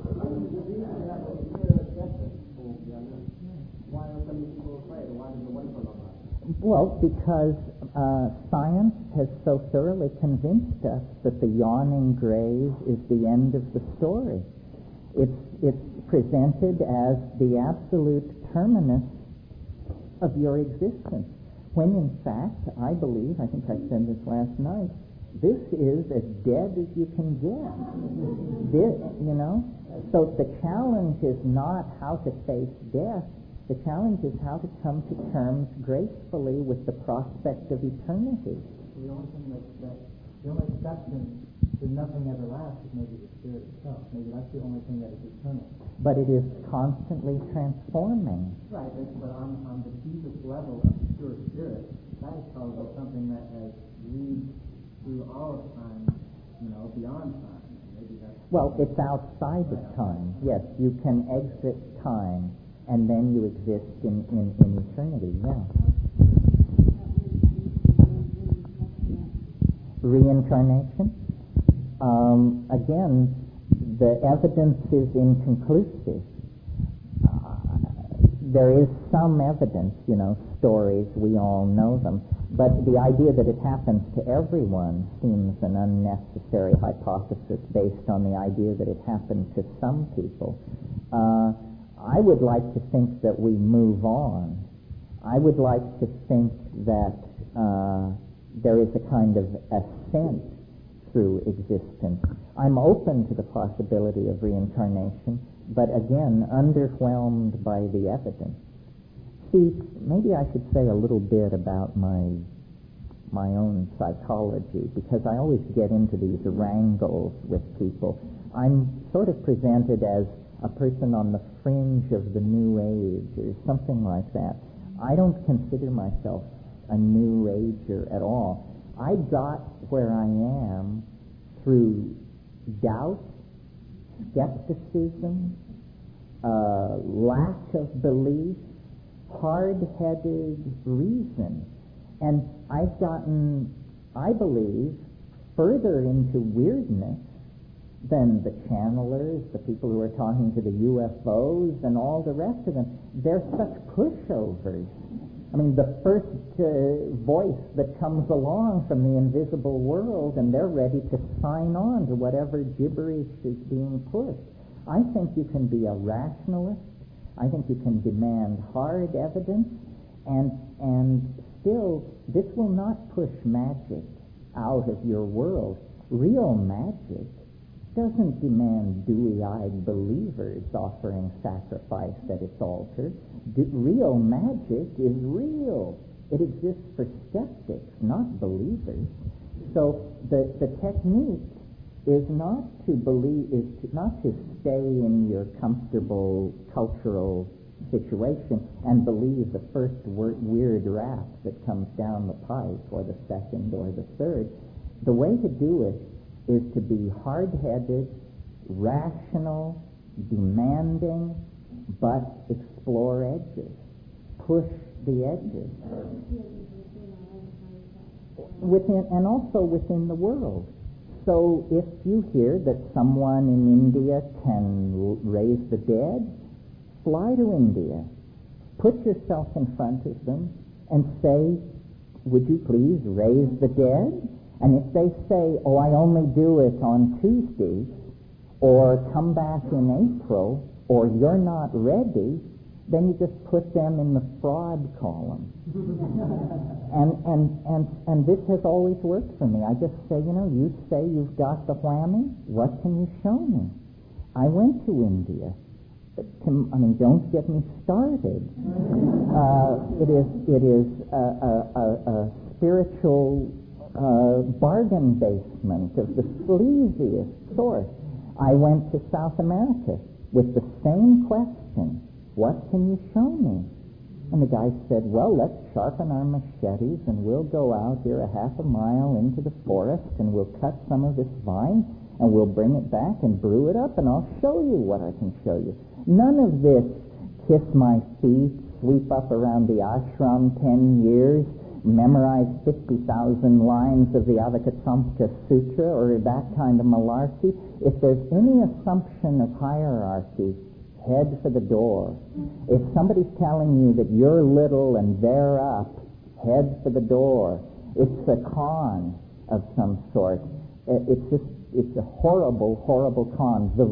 [SPEAKER 2] Well, because science has so thoroughly convinced us that the yawning grave is the end of the story. It's presented as the absolute terminus of your existence, when in fact, I believe, I think I said this last night, this is as dead as you can get. So the challenge is not how to face death. The challenge is how to come to terms gracefully with the prospect of eternity.
[SPEAKER 7] The only thing the only exception to nothing ever lasts is maybe the spirit itself. Maybe that's the only thing that is eternal.
[SPEAKER 2] But it is constantly transforming.
[SPEAKER 7] Right, but on the deepest level of the pure spirit, that is probably something that has leads through all of time, beyond time. Maybe that's
[SPEAKER 2] it's outside of time. Yes, you can exit time, and then you exist in eternity, yeah. Reincarnation? Again, the evidence is inconclusive. There is some evidence, stories, we all know them, but the idea that it happens to everyone seems an unnecessary hypothesis based on the idea that it happened to some people. I would like to think that we move on. I would like to think that there is a kind of ascent through existence. I'm open to the possibility of reincarnation, but again, underwhelmed by the evidence. See, maybe I should say a little bit about my own psychology, because I always get into these wrangles with people. I'm sort of presented as a person on the fringe of the New Age or something like that. I don't consider myself a New Ager at all. I got where I am through doubt, skepticism, lack of belief, hard-headed reason. And I've gotten, I believe, further into weirdness than the channelers, the people who are talking to the UFOs, and all the rest of them. They're such pushovers. I mean, the first voice that comes along from the invisible world, and they're ready to sign on to whatever gibberish is being pushed. I think you can be a rationalist. I think you can demand hard evidence, and still, this will not push magic out of your world. Real magic doesn't demand dewy-eyed believers offering sacrifice at its altar. Real magic is real. It exists for skeptics, not believers. So the technique is not to stay in your comfortable cultural situation and believe the first weird rap that comes down the pipe, or the second, or the third. The way to do it is to be hard-headed, rational, demanding, but explore edges. Push the edges. Within, and also within the world. So if you hear that someone in India can raise the dead, fly to India. Put yourself in front of them and say, would you please raise the dead? And if they say, oh, I only do it on Tuesdays, or come back in April, or you're not ready, then you just put them in the fraud column. and this has always worked for me. I just say, you say you've got the whammy, what can you show me? I went to India. Don't get me started. It is a spiritual bargain basement of the sleaziest sort. I went to South America with the same question, what can you show me? And the guy said, well, let's sharpen our machetes and we'll go out here a half a mile into the forest and we'll cut some of this vine and we'll bring it back and brew it up and I'll show you what I can show you. None of this kiss my feet, sweep up around the ashram 10 years, memorize 50,000 lines of the Avakasamka Sutra, or that kind of malarkey. If there's any assumption of hierarchy, head for the door. If somebody's telling you that you're little and they're up, head for the door. It's a con of some sort. It's a horrible, horrible con. The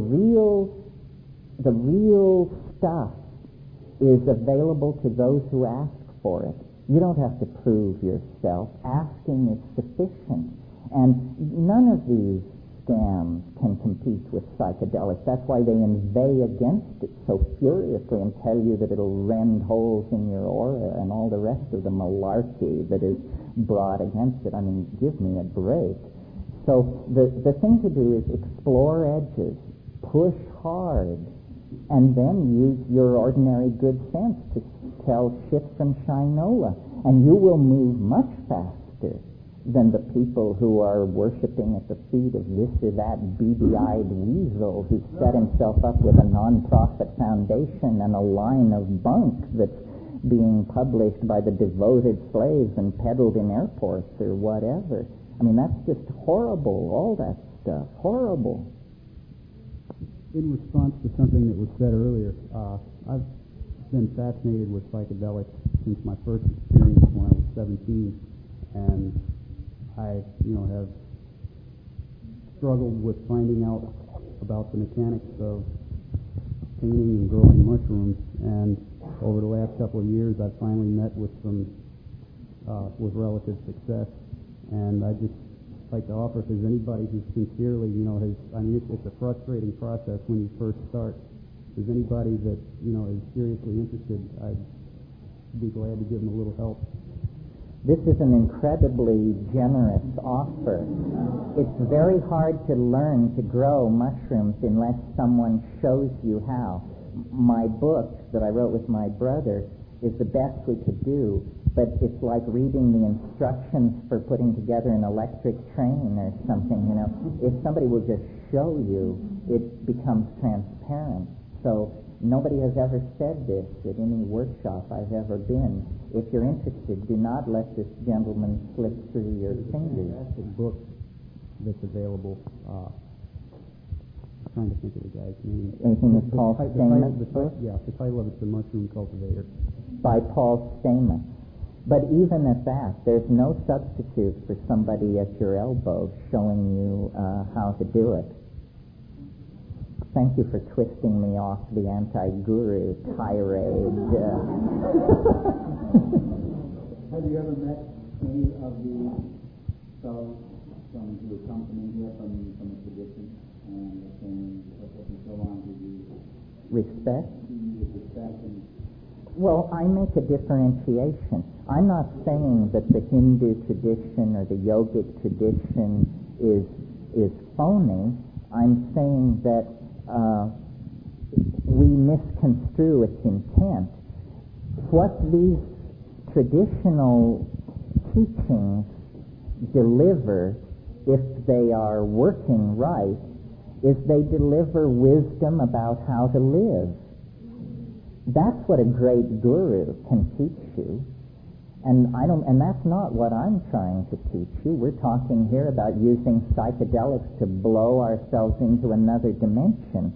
[SPEAKER 2] real stuff is available to those who ask for it. You don't have to prove yourself. Asking is sufficient. And none of these scams can compete with psychedelics. That's why they inveigh against it so furiously and tell you that it'll rend holes in your aura and all the rest of the malarkey that is brought against it. Give me a break. So the thing to do is explore edges, push hard, and then use your ordinary good sense to tell shit from Shinola, and you will move much faster than the people who are worshipping at the feet of this or that beady-eyed weasel who set himself up with a non-profit foundation and a line of bunk that's being published by the devoted slaves and peddled in airports or whatever. That's just horrible, all that stuff. Horrible.
[SPEAKER 8] In response to something that was said earlier, I've been fascinated with psychedelics since my first experience when I was 17, and I, have struggled with finding out about the mechanics of painting and growing mushrooms. And over the last couple of years, I've finally met with some with relative success. And I just like to offer, if there's anybody who sincerely, it's a frustrating process when you first start. If there's anybody that, is seriously interested, I'd be glad to give them a little help.
[SPEAKER 2] This is an incredibly generous offer. It's very hard to learn to grow mushrooms unless someone shows you how. My book that I wrote with my brother is the best we could do, but it's like reading the instructions for putting together an electric train or something, If somebody will just show you, it becomes transparent. So Nobody has ever said this at any workshop I've ever been. If you're interested, do not let this gentleman slip through your fingers.
[SPEAKER 10] That's a book that's available. I'm trying to think of the guy's name.
[SPEAKER 2] Anything with Paul Stamets?
[SPEAKER 10] Yeah, the title of it's The Mushroom Cultivator.
[SPEAKER 2] By Paul Stamets. But even at that, there's no substitute for somebody at your elbow showing you how to do it. Thank you for twisting me off the anti-guru tirade.
[SPEAKER 10] Have you ever met any of the fellows from your company here from the tradition and so on? Did you
[SPEAKER 2] Respect?
[SPEAKER 10] respect and
[SPEAKER 2] Well, I make a differentiation. I'm not saying that the Hindu tradition or the yogic tradition is phony. I'm saying that we misconstrue its intent. What these traditional teachings deliver, if they are working right, is they deliver wisdom about how to live. That's what a great guru can teach you. And that's not what I'm trying to teach you. We're talking here about using psychedelics to blow ourselves into another dimension.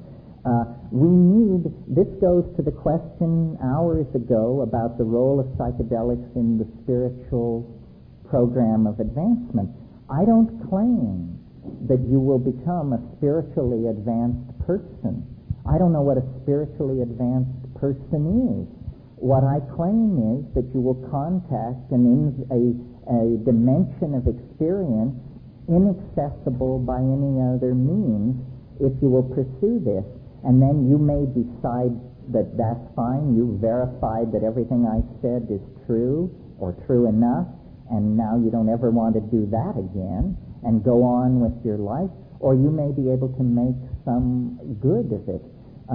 [SPEAKER 2] This goes to the question hours ago about the role of psychedelics in the spiritual program of advancement. I don't claim that you will become a spiritually advanced person. I don't know what a spiritually advanced person is. What I claim is that you will contact a dimension of experience inaccessible by any other means if you will pursue this. And then you may decide that that's fine. You verified that everything I said is true or true enough, and now you don't ever want to do that again and go on with your life. Or you may be able to make some good of it.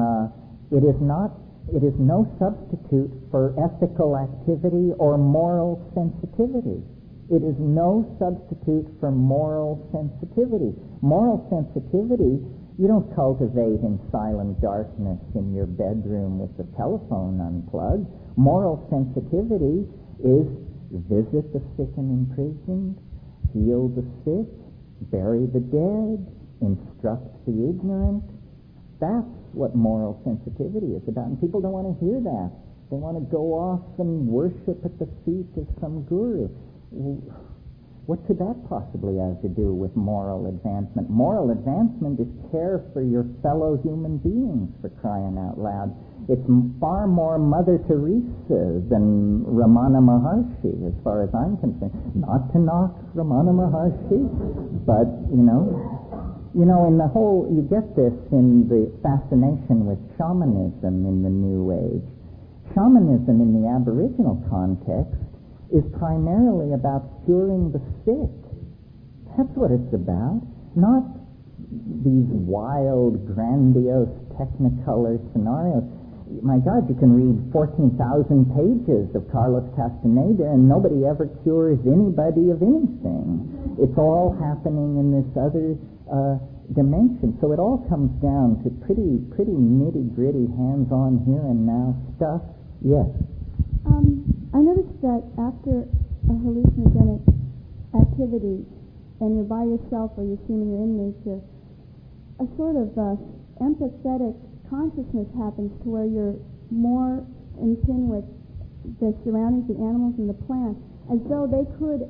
[SPEAKER 2] It is no substitute for ethical activity or moral sensitivity. It is no substitute for moral sensitivity. Moral sensitivity, you don't cultivate in silent darkness in your bedroom with the telephone unplugged. Moral sensitivity is visit the sick and imprisoned, heal the sick, bury the dead, instruct the ignorant. That's what moral sensitivity is about, and people don't want to hear that. They want to go off and worship at the feet of some guru. What could that possibly have to do with moral advancement? Moral advancement is care for your fellow human beings, for crying out loud. It's far more Mother Teresa than Ramana Maharshi, as far as I'm concerned. Not to knock Ramana Maharshi, but, in the whole, you get this in the fascination with shamanism in the New Age. Shamanism in the Aboriginal context is primarily about curing the sick. That's what it's about, not these wild, grandiose, technicolor scenarios. My God, you can read 14,000 pages of Carlos Castaneda and nobody ever cures anybody of anything. It's all happening in this other dimension. So it all comes down to pretty nitty-gritty, hands-on, here and now stuff. Yes?
[SPEAKER 9] I noticed that after a hallucinogenic activity, and you're by yourself or you're seeming you're in nature, a sort of empathetic consciousness happens to where you're more in tune with the surroundings, the animals and the plants, as though they could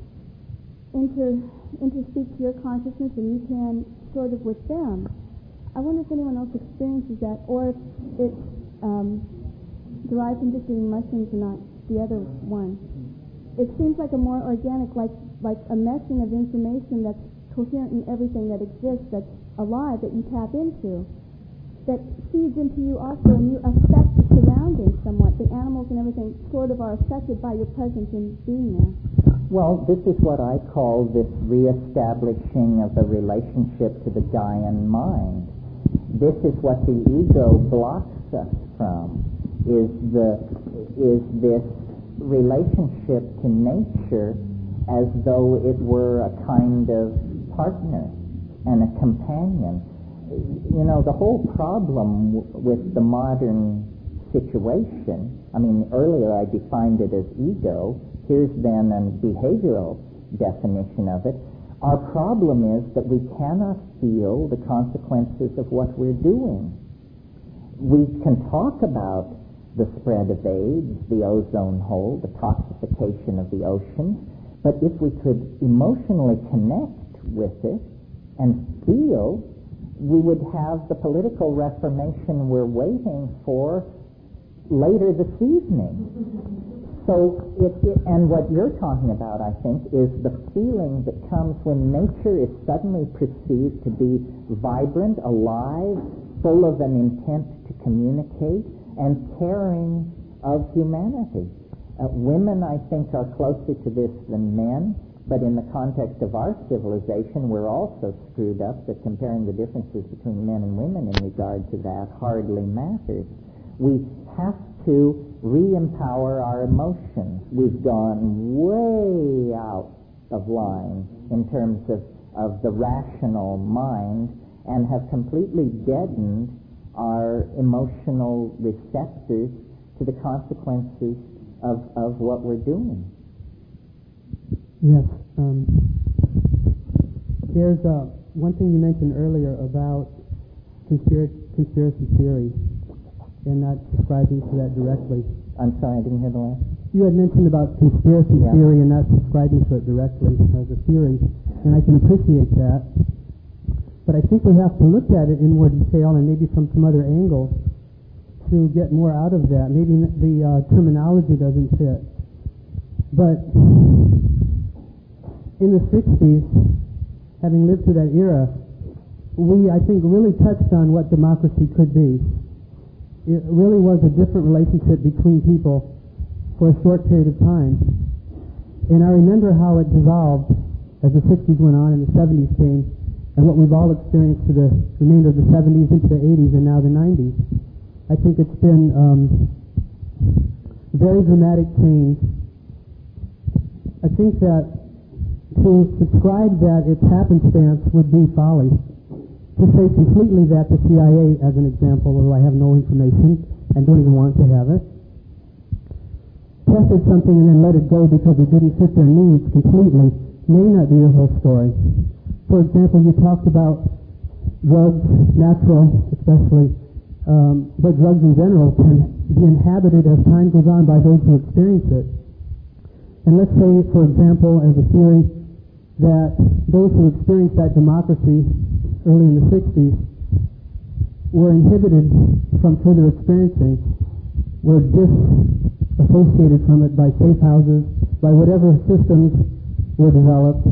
[SPEAKER 9] interspeak to your consciousness and you can sort of with them. I wonder if anyone else experiences that, or if it's derived from just eating mushrooms or not, the other one. It seems like a more organic, like a meshing of information that's coherent in everything that exists, that's alive, that you tap into, that feeds into you also, and you affect the surroundings somewhat. The animals and everything sort of are affected by your presence in being there.
[SPEAKER 2] Well, this is what I call this reestablishing of a relationship to the Gaian mind. This is what the ego blocks us from, is this relationship to nature as though it were a kind of partner and a companion. the whole problem with the modern situation, I mean, earlier I defined it as ego. Here's then a behavioral definition of it. Our problem is that we cannot feel the consequences of what we're doing. We can talk about the spread of AIDS, the ozone hole, the toxification of the oceans, but if we could emotionally connect with it and feel, we would have the political reformation we're waiting for later this evening. So, and what you're talking about, I think, is the feeling that comes when nature is suddenly perceived to be vibrant, alive, full of an intent to communicate, and caring of humanity. Women, I think, are closer to this than men, but in the context of our civilization, we're also screwed up that comparing the differences between men and women in regard to that hardly matters. We have to re-empower our emotions. We've gone way out of line in terms of the rational mind and have completely deadened our emotional receptors to the consequences of what we're doing.
[SPEAKER 11] Yes. There's one thing you mentioned earlier about conspiracy theory and not subscribing to that directly.
[SPEAKER 2] I'm sorry, I didn't hear the last.
[SPEAKER 11] You had mentioned about conspiracy theory and not subscribing to it directly as a theory, and I can appreciate that. But I think we have to look at it in more detail and maybe from some other angles to get more out of that. Maybe the terminology doesn't fit. But in the 60s, having lived through that era, we, I think, really touched on what democracy could be. It really was a different relationship between people for a short period of time. And I remember how it dissolved as the 60s went on and the 70s came, and what we've all experienced to the remainder of the 70s into the 80s and now the 90s. I think it's been very dramatic change. I think that to subscribe that it's happenstance would be folly. To say completely that the CIA, as an example, although I have no information and don't even want to have it, tested something and then let it go because it didn't fit their needs completely, may not be the whole story. For example, you talked about drugs, natural especially, but drugs in general can be inhabited as time goes on by those who experience it. And let's say, for example, as a theory, that those who experienced that democracy early in the 60s were inhibited from further experiencing, were disassociated from it by safe houses, by whatever systems were developed,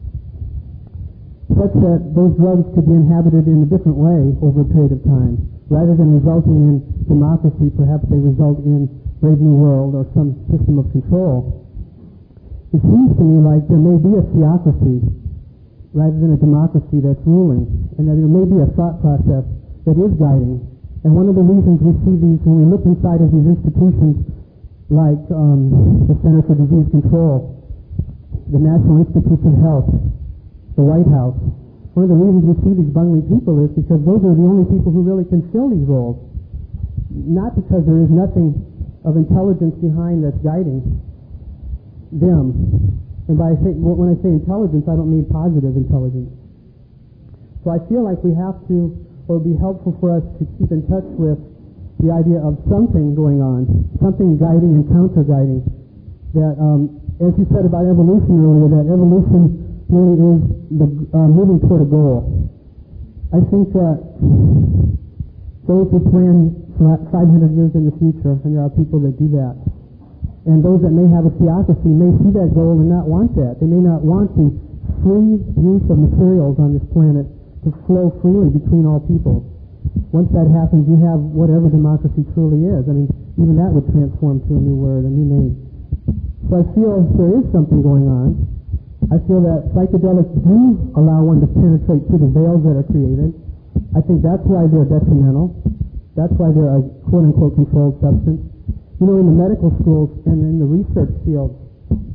[SPEAKER 11] such that those drugs could be inhabited in a different way over a period of time. Rather than resulting in democracy, perhaps they result in Brave New World or some system of control. It seems to me like there may be a theocracy rather than a democracy that's ruling, and that there may be a thought process that is guiding. And one of the reasons we see these, when we look inside of these institutions like the Center for Disease Control, the National Institutes of Health, the White House, one of the reasons we see these bungling people is because those are the only people who really can fill these roles. Not because there is nothing of intelligence behind that's guiding them. And when I say intelligence, I don't mean positive intelligence. So I feel like we have to, or it would be helpful for us to keep in touch with the idea of something going on, something guiding and counter-guiding. That, as you said about evolution earlier, that evolution really is the moving toward a goal. I think that those who plan for 500 years in the future, and there are people that do that, and those that may have a theocracy may see that goal and not want that. They may not want the free use of materials on this planet to flow freely between all people. Once that happens, you have whatever democracy truly is. I mean, even that would transform to a new word, a new name. So I feel there is something going on. I feel that psychedelics do allow one to penetrate through the veils that are created. I think that's why they're detrimental. That's why they're a quote-unquote controlled substance. You know, in the medical schools and in the research field,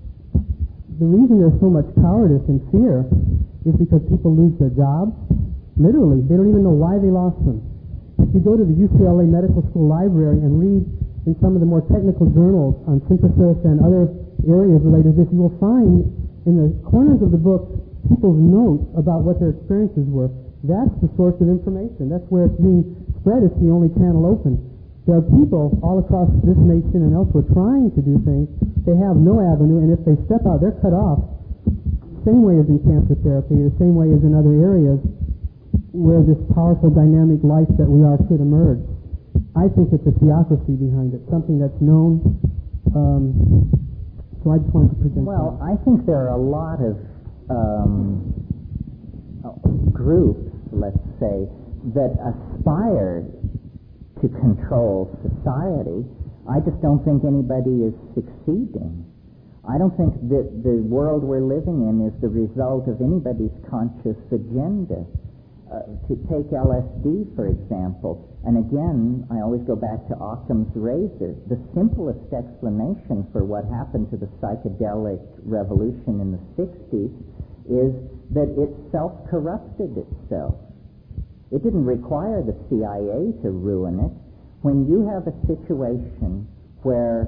[SPEAKER 11] the reason there's so much cowardice and fear is because people lose their jobs, Literally, they don't even know why they lost them. If you go to the UCLA Medical School library and read in some of the more technical journals on synthesis and other areas related to this, you will find in the corners of the book people's notes about what their experiences were. That's the source of information. That's where it's being spread. It's the only channel open. There are people all across this nation and elsewhere trying to do things. They have no avenue, and if they step out, they're cut off. Same way as in cancer therapy, the same way as in other areas where this powerful dynamic life that we are could emerge. I think it's a theocracy behind it, something that's known. So I just wanted to present
[SPEAKER 2] Well,
[SPEAKER 11] that.
[SPEAKER 2] I think there are a lot of groups, let's say, that aspire to control society. I just don't think anybody is succeeding. I don't think that the world we're living in is the result of anybody's conscious agenda. To take LSD, for example, and again, I always go back to Occam's razor. The simplest explanation for what happened to the psychedelic revolution in the 60s is that it self-corrupted itself. It didn't require the CIA to ruin it. When you have a situation where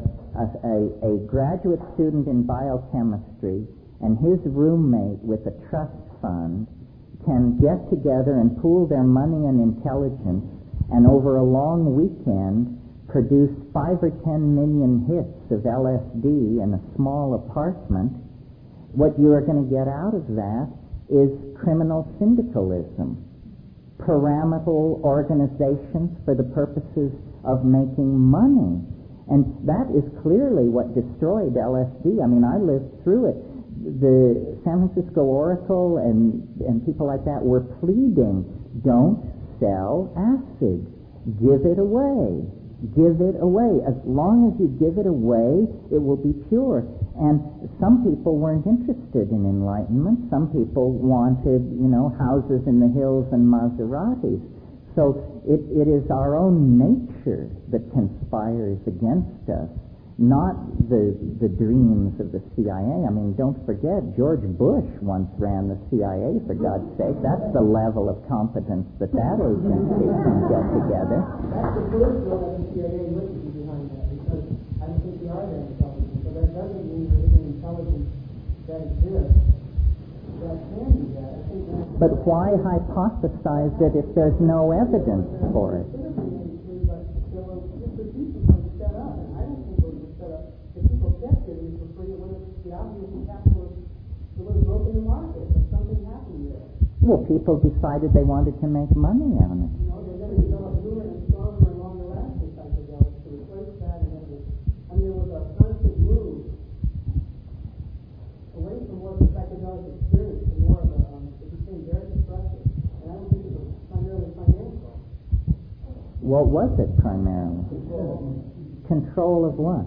[SPEAKER 2] a graduate student in biochemistry and his roommate with a trust fund can get together and pool their money and intelligence and over a long weekend produce 5 or 10 million hits of LSD in a small apartment, what you are going to get out of that is criminal syndicalism, pyramidal organizations for the purposes of making money. And that is clearly what destroyed LSD. I mean, I lived through it. The San Francisco Oracle and people like that were pleading, don't sell acid. Give it away. Give it away. As long as you give it away, it will be pure. And some people weren't interested in enlightenment. Some people wanted, houses in the hills and Maseratis. So it is our own nature that conspires against us, not the dreams of the CIA. I mean, don't forget, George Bush once ran the CIA, for God's sake. That's the level of competence that agency can get together.
[SPEAKER 5] That's the first one of the CIA witnesses behind that, because I don't think they are that intelligent. So that doesn't mean there isn't intelligence that exists that can do that. I think that's...
[SPEAKER 2] But why hypothesize it if there's no evidence for it? Well, people decided they wanted to make money on it.
[SPEAKER 5] They're going to develop newer and stronger and longer-lasting psychedelics to replace that. And there was a constant move away from more of the psychedelic experience to more of it became very destructive. And I don't think it was primarily financial.
[SPEAKER 2] What was it primarily? Control of what?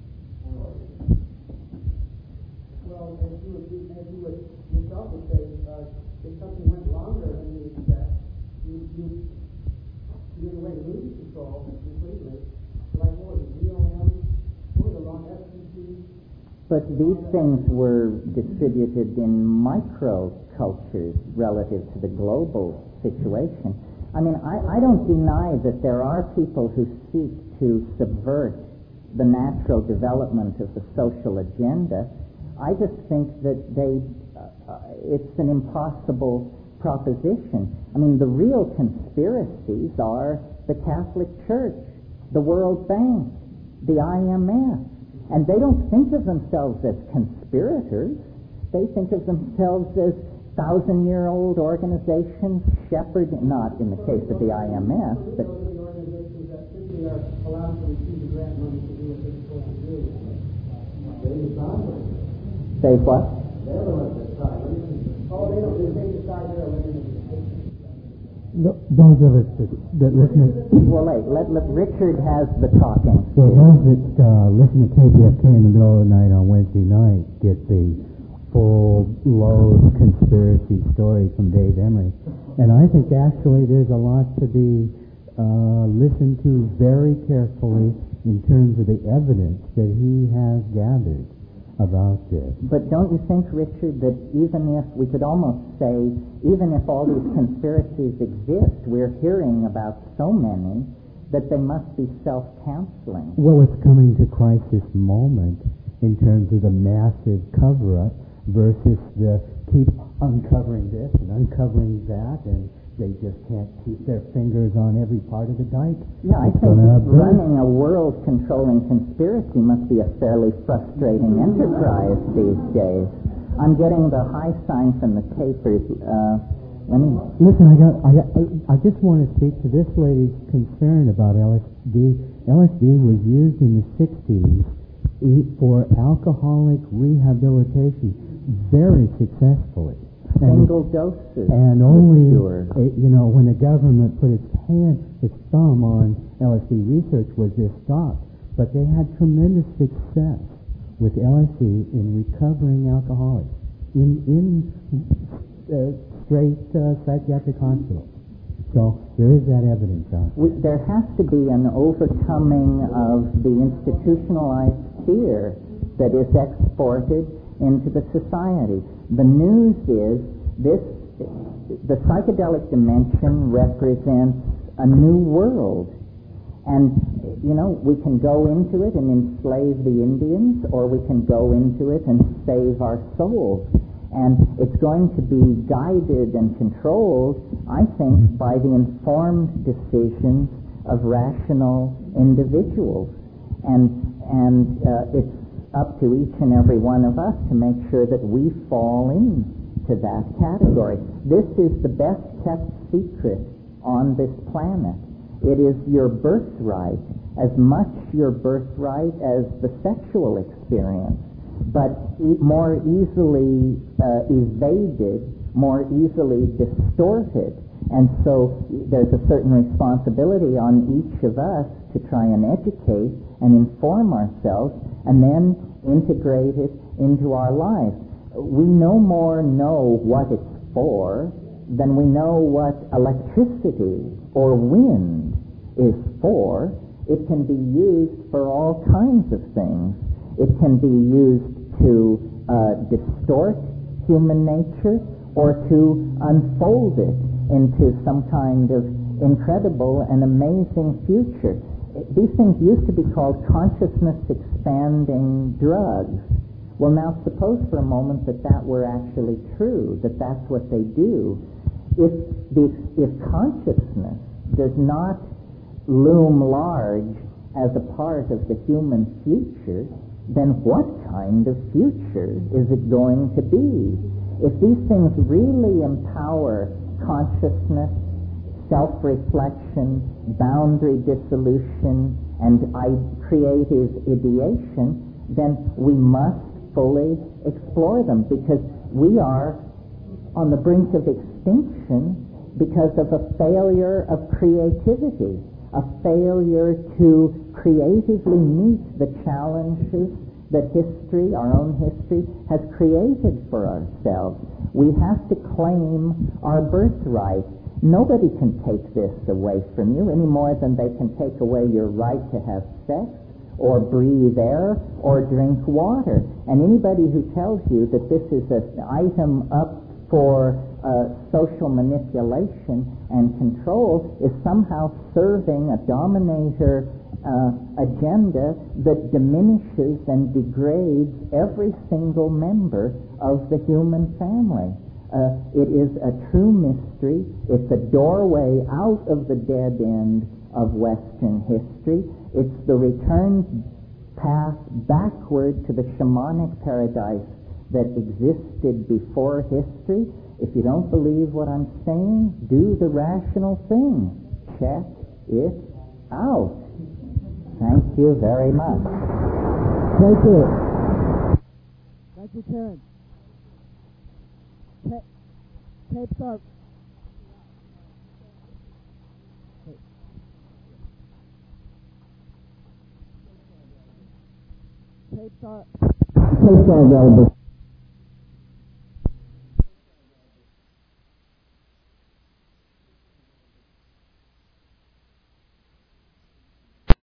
[SPEAKER 5] Well, as you would yourself would say, if something went longer than you expect, you in a way lose control completely. Like what was it, DOM, what was the long FCT?
[SPEAKER 2] But these things were distributed in micro-cultures relative to the global situation. I mean, I don't deny that there are people who seek to subvert the natural development of the social agenda. I just think that it's an impossible proposition. I mean, the real conspiracies are the Catholic Church, the World Bank, the IMF, and they don't think of themselves as conspirators. They think of themselves as 1,000-year-old organizations, not in the case of the IMF, but...
[SPEAKER 5] Those are the organizations that simply are allowed to receive the grant money to do what they're supposed to do.
[SPEAKER 2] Say what?
[SPEAKER 5] They're the ones that decide. Oh, they don't. They decide they're eliminating.
[SPEAKER 11] Those of us that listen to...
[SPEAKER 2] Well, Richard has the talking.
[SPEAKER 11] So those that listen to KPFK in the middle of the night on Wednesday night get the full load conspiracy story from Dave Emery. And I think actually there's a lot to be listened to very carefully in terms of the evidence that he has gathered.
[SPEAKER 10] about this.
[SPEAKER 2] But don't you think, Richard, that even if, we could almost say, even if all these conspiracies exist, we're hearing about so many that they must be self-canceling?
[SPEAKER 10] Well, it's coming to crisis moment in terms of the massive cover-up versus the keep uncovering this and uncovering that, and they just can't keep their fingers on every part of the dike.
[SPEAKER 2] Yeah, I think running a world-controlling conspiracy must be a fairly frustrating enterprise these days. I'm getting the high sign from the papers.
[SPEAKER 10] Listen, I just want to speak to this lady's concern about LSD. LSD was used in the 60s for alcoholic rehabilitation very successfully.
[SPEAKER 2] Single doses.
[SPEAKER 10] And only, when the government put its thumb on LSD research was this stopped. But they had tremendous success with LSD in recovering alcoholics in straight psychiatric hospitals. So there is that evidence out there.
[SPEAKER 2] There has to be an overcoming of the institutionalized fear that is exported into the society. The news is the psychedelic dimension represents a new world. And, we can go into it and enslave the Indians, or we can go into it and save our souls. And it's going to be guided and controlled, I think, by the informed decisions of rational individuals. And it's up to each and every one of us to make sure that we fall into that category. This is the best kept secret on this planet. It is your birthright, as much your birthright as the sexual experience, but more easily evaded, more easily distorted. And so there's a certain responsibility on each of us to try and educate and inform ourselves and then integrate it into our lives. We no more know what it's for than we know what electricity or wind is for. It can be used for all kinds of things. It can be used to distort human nature or to unfold it into some kind of incredible and amazing future. These things used to be called consciousness-expanding drugs. Well, now suppose for a moment that were actually true, that that's what they do. If consciousness does not loom large as a part of the human future, then what kind of future is it going to be? If these things really empower consciousness, self-reflection, boundary dissolution, and creative ideation, then we must fully explore them, because we are on the brink of extinction because of a failure of creativity, a failure to creatively meet the challenges that history, our own history, has created for ourselves. We have to claim our birthright. Nobody can take this away from you any more than they can take away your right to have sex or breathe air or drink water. And anybody who tells you that this is an item up for social manipulation and control is somehow serving a dominator agenda that diminishes and degrades every single member of the human family. It is a true mystery. It's a doorway out of the dead end of Western history. It's the return path backward to the shamanic paradise that existed before history. If you don't believe what I'm saying, do the rational thing. Check it out. Thank you very much.
[SPEAKER 11] Thank you. Thank you, Terence. Tapes are... Tapes are available.